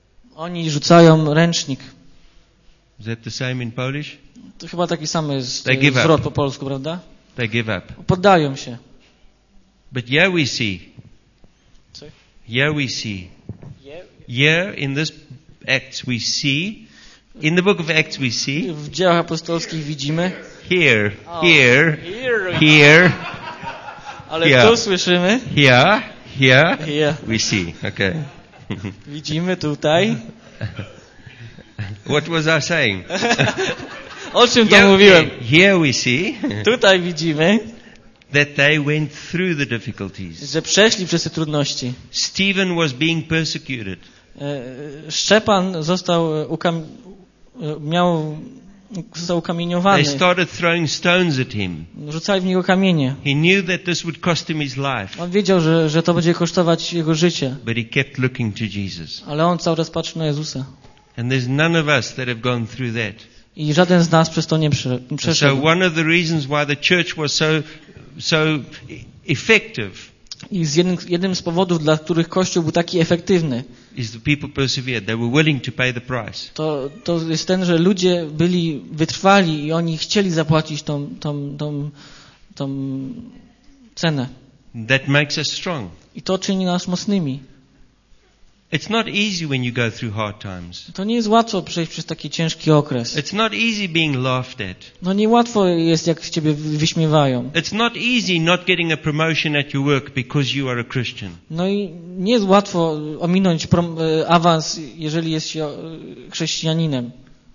[SPEAKER 2] oni rzucają ręcznik.
[SPEAKER 3] Is that the same in Polish?
[SPEAKER 2] To chyba taki sam jest
[SPEAKER 3] They give
[SPEAKER 2] e,
[SPEAKER 3] up.
[SPEAKER 2] zwrot po polsku, prawda?
[SPEAKER 3] They give up.
[SPEAKER 2] Poddają się.
[SPEAKER 3] But here we see,
[SPEAKER 2] Co?
[SPEAKER 3] here we see, here in this Acts we see, in the book of Acts we see,
[SPEAKER 2] W dziełach apostolskich widzimy,
[SPEAKER 3] here,
[SPEAKER 2] O,
[SPEAKER 3] here,
[SPEAKER 2] here.
[SPEAKER 3] here,
[SPEAKER 2] ale
[SPEAKER 3] Yeah.
[SPEAKER 2] tu słyszymy,
[SPEAKER 3] here, here,
[SPEAKER 2] here.
[SPEAKER 3] we see. Okay.
[SPEAKER 2] Widzimy tutaj.
[SPEAKER 3] What was I saying?
[SPEAKER 2] O czym to
[SPEAKER 3] Here,
[SPEAKER 2] mówiłem?
[SPEAKER 3] here we see
[SPEAKER 2] Tutaj widzimy,
[SPEAKER 3] that they went through the difficulties.
[SPEAKER 2] że przeszli przez te trudności.
[SPEAKER 3] Stephen was being persecuted.
[SPEAKER 2] E, Szczepan został e, ukam... e, miał został ukamieniowany.
[SPEAKER 3] They started throwing stones at him.
[SPEAKER 2] Rzucali w niego kamienie.
[SPEAKER 3] He knew that this would cost him his life,
[SPEAKER 2] On wiedział, że, że to będzie kosztować jego życie,
[SPEAKER 3] but he kept looking to Jesus.
[SPEAKER 2] ale on cały czas patrzy na Jezusa.
[SPEAKER 3] And there's none of us that have gone through that.
[SPEAKER 2] I żaden z nas przez to nie prze-
[SPEAKER 3] So
[SPEAKER 2] przeszedł.
[SPEAKER 3] one of the reasons why the church was so so effective
[SPEAKER 2] I z jednym, jednym z powodów, dla których Kościół był taki efektywny,
[SPEAKER 3] is the people persevered. They were willing to pay the price.
[SPEAKER 2] to, to jest ten, że ludzie byli wytrwali i oni chcieli zapłacić tą, tą, tą, tą cenę.
[SPEAKER 3] That makes us strong.
[SPEAKER 2] I to czyni nas mocnymi.
[SPEAKER 3] It's not easy when you go through hard times.
[SPEAKER 2] To nie jest łatwo przejść przez taki ciężki okres.
[SPEAKER 3] It's not easy being laughed at.
[SPEAKER 2] No niełatwo jest, jak z ciebie wyśmiewają.
[SPEAKER 3] It's not easy not getting a promotion at your work because you are a Christian.
[SPEAKER 2] No i nie jest łatwo ominąć prom- e, awans, jeżeli jest się e, chrześcijaninem.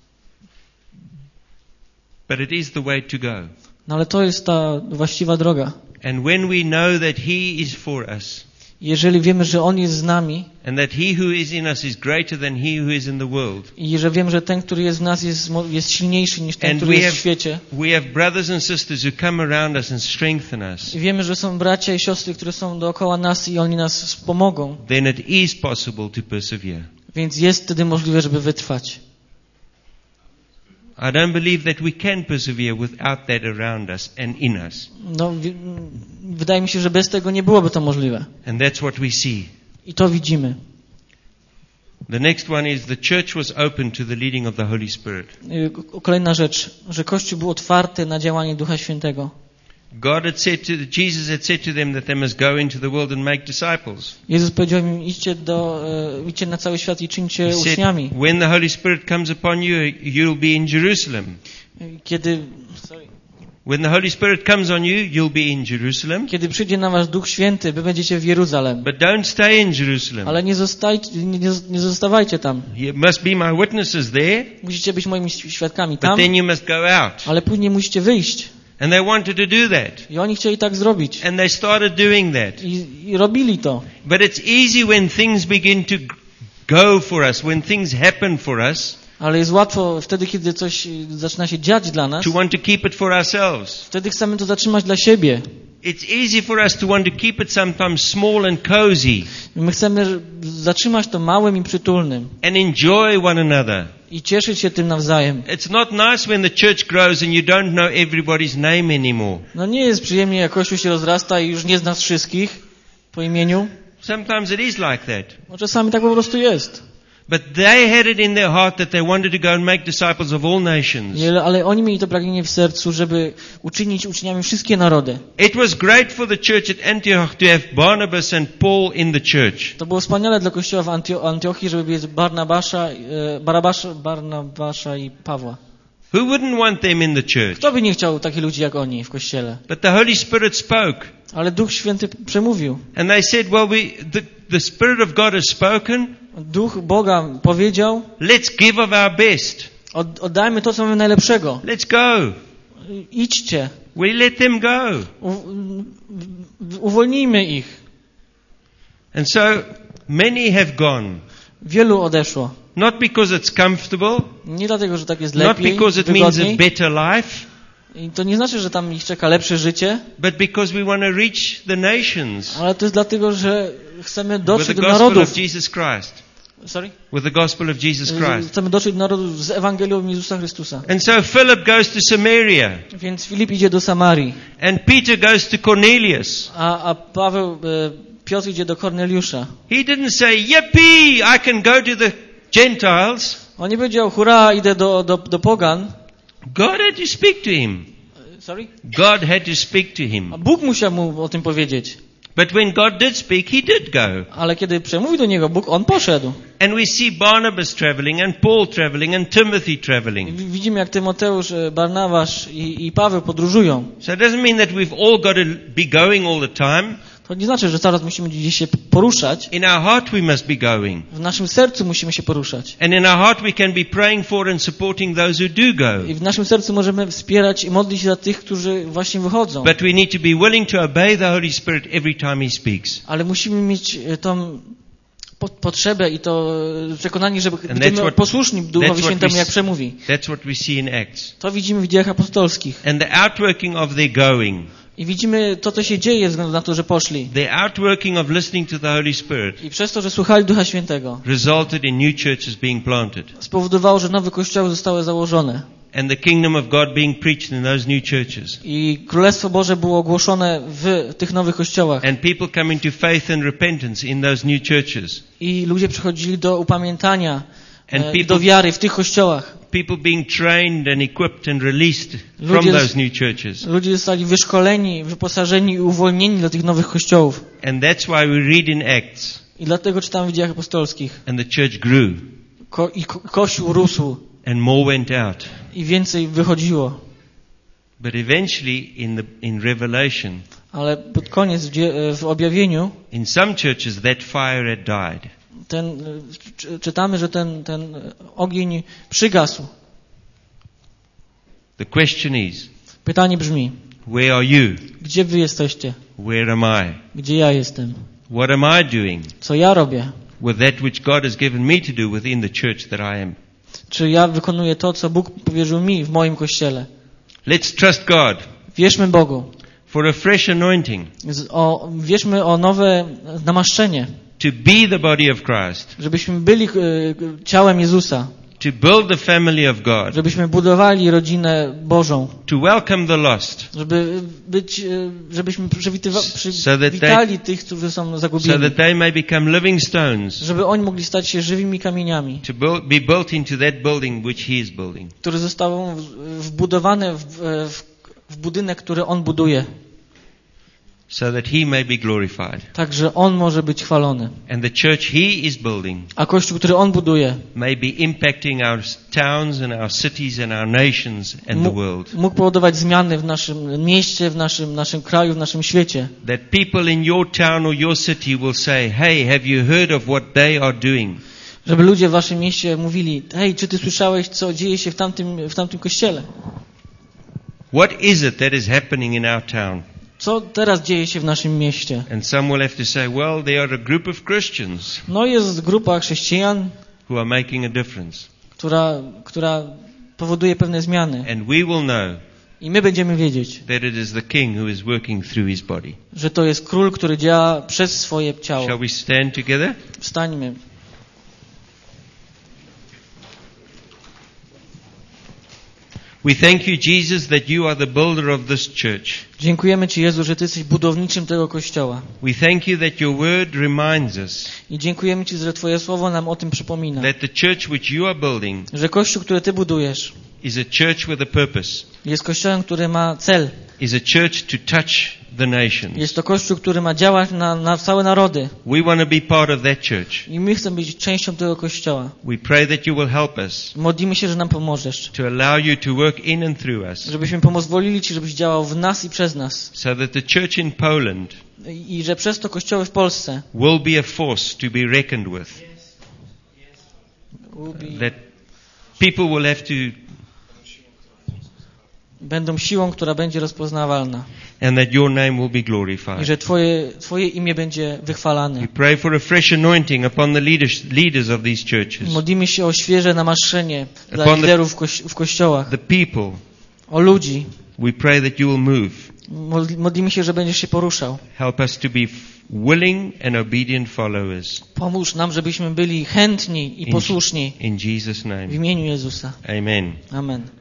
[SPEAKER 3] But it is the way to go.
[SPEAKER 2] No ale to jest ta właściwa droga.
[SPEAKER 3] And when we know that He is for us,
[SPEAKER 2] Jeżeli wiemy, że On jest z nami
[SPEAKER 3] and that He who is in us is greater than He who is in the world,
[SPEAKER 2] i że wiemy, że ten, który jest w nas jest, mo- jest silniejszy niż ten,
[SPEAKER 3] And
[SPEAKER 2] który
[SPEAKER 3] we
[SPEAKER 2] jest w
[SPEAKER 3] have-
[SPEAKER 2] świecie.
[SPEAKER 3] we have brothers and sisters who come around us and strengthen us,
[SPEAKER 2] I wiemy, że są bracia i siostry, które są dookoła nas i oni nas wspomogą.
[SPEAKER 3] then it is possible to persevere.
[SPEAKER 2] Więc jest wtedy możliwe, żeby wytrwać.
[SPEAKER 3] I don't believe that we can persevere without that around us and in us.
[SPEAKER 2] No, wi- wydaje mi się, że bez tego nie byłoby to możliwe.
[SPEAKER 3] And that's what we see.
[SPEAKER 2] I to widzimy.
[SPEAKER 3] The next one is the church was open to the leading of the Holy Spirit.
[SPEAKER 2] Y, k- Kolejna rzecz, że Kościół był otwarty na działanie Ducha Świętego.
[SPEAKER 3] God had said to Jesus had said to them that they must go into the world and make disciples.
[SPEAKER 2] Jezus powiedział im, idźcie, do, e, idźcie na cały świat i czyńcie
[SPEAKER 3] He said,
[SPEAKER 2] uczniami.
[SPEAKER 3] when the Holy Spirit comes upon you, you'll be in Jerusalem.
[SPEAKER 2] Kiedy, sorry.
[SPEAKER 3] When the Holy Spirit comes on you, you'll be in Jerusalem.
[SPEAKER 2] Kiedy przyjdzie na was Duch Święty, wy będziecie w Jeruzalem.
[SPEAKER 3] But don't stay in Jerusalem.
[SPEAKER 2] Ale nie, zostajcie, nie, nie zostawajcie tam.
[SPEAKER 3] You must be my witnesses there,
[SPEAKER 2] Musicie być moimi świadkami
[SPEAKER 3] but
[SPEAKER 2] tam,
[SPEAKER 3] then you must go out.
[SPEAKER 2] ale później musicie wyjść.
[SPEAKER 3] And they wanted to do that.
[SPEAKER 2] I oni chcieli tak zrobić.
[SPEAKER 3] And they started doing that.
[SPEAKER 2] I, i robili to.
[SPEAKER 3] But it's easy when things begin to go for us, when things happen for us,
[SPEAKER 2] Ale jest łatwo wtedy, kiedy coś zaczyna się dziać dla nas.
[SPEAKER 3] to want to keep it for ourselves.
[SPEAKER 2] Wtedy chcemy to zatrzymać dla siebie.
[SPEAKER 3] It's easy for us to want to keep it sometimes small and cozy
[SPEAKER 2] My chcemy zatrzymać to małym i przytulnym.
[SPEAKER 3] and enjoy one another.
[SPEAKER 2] I cieszyć się tym nawzajem.
[SPEAKER 3] It's not nice when the church grows and you don't know everybody's name anymore.
[SPEAKER 2] No nie jest przyjemnie, jak Kościół się rozrasta i już nie znasz wszystkich po imieniu.
[SPEAKER 3] Sometimes it is like that.
[SPEAKER 2] Bo czasami tak po prostu jest.
[SPEAKER 3] But they had it in their heart that they wanted to go and make disciples of all nations.
[SPEAKER 2] Nie, ale oni mieli to pragnienie w sercu, żeby uczynić uczniami wszystkie narody.
[SPEAKER 3] It was great for the church at Antioch to have Barnabas and Paul in the church.
[SPEAKER 2] To było wspaniale dla Kościoła w Antio- Antiochii, żeby mieć Barnabasza, e, Barabasza, Barnabasza i Pawła.
[SPEAKER 3] Who wouldn't want them in the church?
[SPEAKER 2] Kto by nie chciał takich ludzi jak oni w Kościele?
[SPEAKER 3] But the Holy Spirit spoke.
[SPEAKER 2] Ale Duch Święty przemówił.
[SPEAKER 3] And they said, well, we, the, the Spirit of God has spoken.
[SPEAKER 2] Duch Boga powiedział,
[SPEAKER 3] Let's give of our best.
[SPEAKER 2] od, oddajmy to, co mamy najlepszego.
[SPEAKER 3] Let's go.
[SPEAKER 2] Idźcie.
[SPEAKER 3] We let them go.
[SPEAKER 2] U, uwolnijmy ich.
[SPEAKER 3] And so many have gone.
[SPEAKER 2] Wielu odeszło.
[SPEAKER 3] Not because it's comfortable.
[SPEAKER 2] Nie dlatego, że tak jest
[SPEAKER 3] Not
[SPEAKER 2] lepiej,
[SPEAKER 3] because it means a
[SPEAKER 2] wygodniej.
[SPEAKER 3] better life.
[SPEAKER 2] I to nie znaczy, że tam ich czeka lepsze życie,
[SPEAKER 3] But because we want to reach the nations
[SPEAKER 2] ale to jest dlatego, że chcemy
[SPEAKER 3] with the
[SPEAKER 2] dotrzeć do
[SPEAKER 3] gospel
[SPEAKER 2] narodów.
[SPEAKER 3] of Jesus Christ.
[SPEAKER 2] Sorry?
[SPEAKER 3] With the gospel of Jesus Christ.
[SPEAKER 2] Chcemy dotrzeć do narodów z Ewangelią Jezusa Chrystusa.
[SPEAKER 3] And so Philip goes to Samaria.
[SPEAKER 2] Więc Filip idzie do Samarii,
[SPEAKER 3] And Peter goes to Cornelius.
[SPEAKER 2] a, a Paweł, e, Piotr idzie do Korneliusza.
[SPEAKER 3] He didn't say, yippee, I can go to the Gentiles.
[SPEAKER 2] On nie powiedział, hurra, idę do, do, do pogan.
[SPEAKER 3] God had to speak to him.
[SPEAKER 2] Sorry?
[SPEAKER 3] God had to speak to him.
[SPEAKER 2] A Bóg musiał mu o tym powiedzieć.
[SPEAKER 3] But when God did speak, he did go.
[SPEAKER 2] Ale kiedy przemówił do niego Bóg, on poszedł.
[SPEAKER 3] And we see Barnabas traveling and Paul traveling and Timothy
[SPEAKER 2] I
[SPEAKER 3] traveling.
[SPEAKER 2] widzimy, jak Tymoteusz, e, Barnabasz i, i Paweł podróżują.
[SPEAKER 3] So it doesn't mean that we've all got to be going all the time.
[SPEAKER 2] To nie znaczy, że zaraz musimy gdzieś się poruszać.
[SPEAKER 3] In our heart we must be going.
[SPEAKER 2] W naszym sercu musimy się poruszać.
[SPEAKER 3] And in our heart we can be praying for and supporting those who do go.
[SPEAKER 2] I w naszym sercu możemy wspierać i modlić się za tych, którzy właśnie wychodzą.
[SPEAKER 3] But we need to be willing to obey the Holy Spirit every time He speaks.
[SPEAKER 2] Ale musimy mieć e, tą po- potrzebę i to e, przekonanie, że
[SPEAKER 3] that's
[SPEAKER 2] będziemy
[SPEAKER 3] what-
[SPEAKER 2] posłuszni
[SPEAKER 3] that's
[SPEAKER 2] Duchowi
[SPEAKER 3] what
[SPEAKER 2] Świętemu,
[SPEAKER 3] we
[SPEAKER 2] jak
[SPEAKER 3] s-
[SPEAKER 2] przemówi.
[SPEAKER 3] That's what we see in Acts.
[SPEAKER 2] To widzimy w Dziejach Apostolskich.
[SPEAKER 3] And the outworking of their going,
[SPEAKER 2] I widzimy to, co się dzieje ze względu na to, że poszli.
[SPEAKER 3] the outworking of listening to the Holy Spirit
[SPEAKER 2] I przez to, że słuchali Ducha Świętego,
[SPEAKER 3] resulted in new churches being planted
[SPEAKER 2] spowodowało, że nowe kościoły zostały założone.
[SPEAKER 3] and the kingdom of God being preached in those new churches.
[SPEAKER 2] I Królestwo Boże było ogłoszone w tych nowych kościołach.
[SPEAKER 3] And people coming to faith and repentance in those new churches.
[SPEAKER 2] I ludzie przychodzili do upamiętania,
[SPEAKER 3] And
[SPEAKER 2] e,
[SPEAKER 3] people-
[SPEAKER 2] do wiary w tych kościołach.
[SPEAKER 3] People being trained and equipped and released from
[SPEAKER 2] Ludzie-
[SPEAKER 3] those new churches.
[SPEAKER 2] Ludzie zostali wyszkoleni, wyposażeni i uwolnieni do tych nowych kościołów.
[SPEAKER 3] And that's why we read in Acts,
[SPEAKER 2] I dlatego czytamy w Dziejach Apostolskich.
[SPEAKER 3] and the church grew
[SPEAKER 2] Ko- I ko- Kościół rósł
[SPEAKER 3] and more went out.
[SPEAKER 2] i więcej wychodziło.
[SPEAKER 3] But eventually in the in Revelation,
[SPEAKER 2] Ale pod koniec w, dzie- w objawieniu
[SPEAKER 3] in some churches that fire had died.
[SPEAKER 2] ten, e, czy- czytamy, że ten, ten ogień przygasł.
[SPEAKER 3] The question is,
[SPEAKER 2] Pytanie brzmi,
[SPEAKER 3] where are you?
[SPEAKER 2] gdzie wy jesteście?
[SPEAKER 3] Where am I?
[SPEAKER 2] Gdzie ja jestem?
[SPEAKER 3] What am I doing
[SPEAKER 2] Co ja robię?
[SPEAKER 3] with that which God has given me to do within the church that I am?
[SPEAKER 2] Czy ja wykonuję to, co Bóg powierzył mi w moim kościele?
[SPEAKER 3] Let's trust God
[SPEAKER 2] Wierzmy Bogu.
[SPEAKER 3] for a fresh anointing
[SPEAKER 2] Z- O, wierzmy o nowe namaszczenie,
[SPEAKER 3] to be the body of Christ,
[SPEAKER 2] żebyśmy byli e, ciałem Jezusa,
[SPEAKER 3] to build the family of God,
[SPEAKER 2] żebyśmy budowali rodzinę Bożą,
[SPEAKER 3] to welcome the lost,
[SPEAKER 2] żeby być, e, żebyśmy przywitywa-
[SPEAKER 3] So that they-
[SPEAKER 2] przywitali tych, którzy są
[SPEAKER 3] so
[SPEAKER 2] zagubieni,
[SPEAKER 3] that they may become living stones,
[SPEAKER 2] żeby oni mogli stać się żywymi kamieniami,
[SPEAKER 3] to build, be built into that building which He is building.
[SPEAKER 2] które zostały w- wbudowane w, w, w budynek, który On buduje.
[SPEAKER 3] so that He may be glorified.
[SPEAKER 2] tak że On może być chwalony.
[SPEAKER 3] And the church He is building
[SPEAKER 2] A Kościół, który On buduje,
[SPEAKER 3] may be impacting our towns and our cities and our nations and the world.
[SPEAKER 2] mógł powodować zmiany w naszym mieście, w naszym, naszym kraju, w naszym świecie.
[SPEAKER 3] That people in your town or your city will say, hey, have you heard of what they are doing?
[SPEAKER 2] Żeby ludzie w waszym mieście mówili, hej, czy ty słyszałeś, co dzieje się w tamtym, w tamtym kościele?
[SPEAKER 3] What is it that is happening in our town?
[SPEAKER 2] Co teraz dzieje się w naszym mieście?
[SPEAKER 3] And some will have to say, well, they are a group of Christians
[SPEAKER 2] No jest grupa chrześcijan,
[SPEAKER 3] who are making a difference.
[SPEAKER 2] która, która powoduje pewne zmiany.
[SPEAKER 3] And we will know
[SPEAKER 2] I my będziemy wiedzieć,
[SPEAKER 3] that it is the King who is working through His body.
[SPEAKER 2] że to jest król, który działa przez swoje ciało.
[SPEAKER 3] Shall we stand together?
[SPEAKER 2] Wstańmy.
[SPEAKER 3] We thank you, Jesus, that you are the builder of this church.
[SPEAKER 2] Dziękujemy Ci, Jezu, że Ty jesteś budowniczym tego kościoła.
[SPEAKER 3] We thank you that your word reminds us
[SPEAKER 2] I dziękujemy Ci, że Twoje słowo nam o tym przypomina.
[SPEAKER 3] that the church which you are building
[SPEAKER 2] Że kościół, który Ty budujesz,
[SPEAKER 3] is a church with a purpose,
[SPEAKER 2] jest kościołem, który ma cel.
[SPEAKER 3] is a church to touch the nations.
[SPEAKER 2] Jest to kościół, który ma działać na, na całe narody.
[SPEAKER 3] We want to be part of that church.
[SPEAKER 2] I my chcemy być częścią tego kościoła.
[SPEAKER 3] We pray that you will help us
[SPEAKER 2] Modlimy się, że nam pomożesz.
[SPEAKER 3] to allow you to work in and through us,
[SPEAKER 2] Żebyśmy pozwolili Ci, żebyś działał w nas i przez nas.
[SPEAKER 3] so that the church in Poland
[SPEAKER 2] I, i że przez to kościoły w Polsce
[SPEAKER 3] will be a force to be reckoned with. That people will have to,
[SPEAKER 2] będą siłą, która będzie rozpoznawalna.
[SPEAKER 3] and that your name will be
[SPEAKER 2] I
[SPEAKER 3] glorified.
[SPEAKER 2] że Twoje, Twoje imię będzie wychwalane.
[SPEAKER 3] We pray for a fresh anointing upon the leaders, leaders of these churches,
[SPEAKER 2] Modlimy się o świeże namaszczenie dla
[SPEAKER 3] Upon the-
[SPEAKER 2] liderów w, kości- w kościołach,
[SPEAKER 3] the people.
[SPEAKER 2] o ludzi.
[SPEAKER 3] We pray that you will move.
[SPEAKER 2] Modl- Modlimy się, że będziesz się poruszał.
[SPEAKER 3] Help us to be f- willing and obedient followers.
[SPEAKER 2] Pomóż nam, żebyśmy byli chętni i
[SPEAKER 3] In-
[SPEAKER 2] posłuszni
[SPEAKER 3] In Jesus'
[SPEAKER 2] w
[SPEAKER 3] name.
[SPEAKER 2] imieniu Jezusa.
[SPEAKER 3] Amen.
[SPEAKER 2] Amen.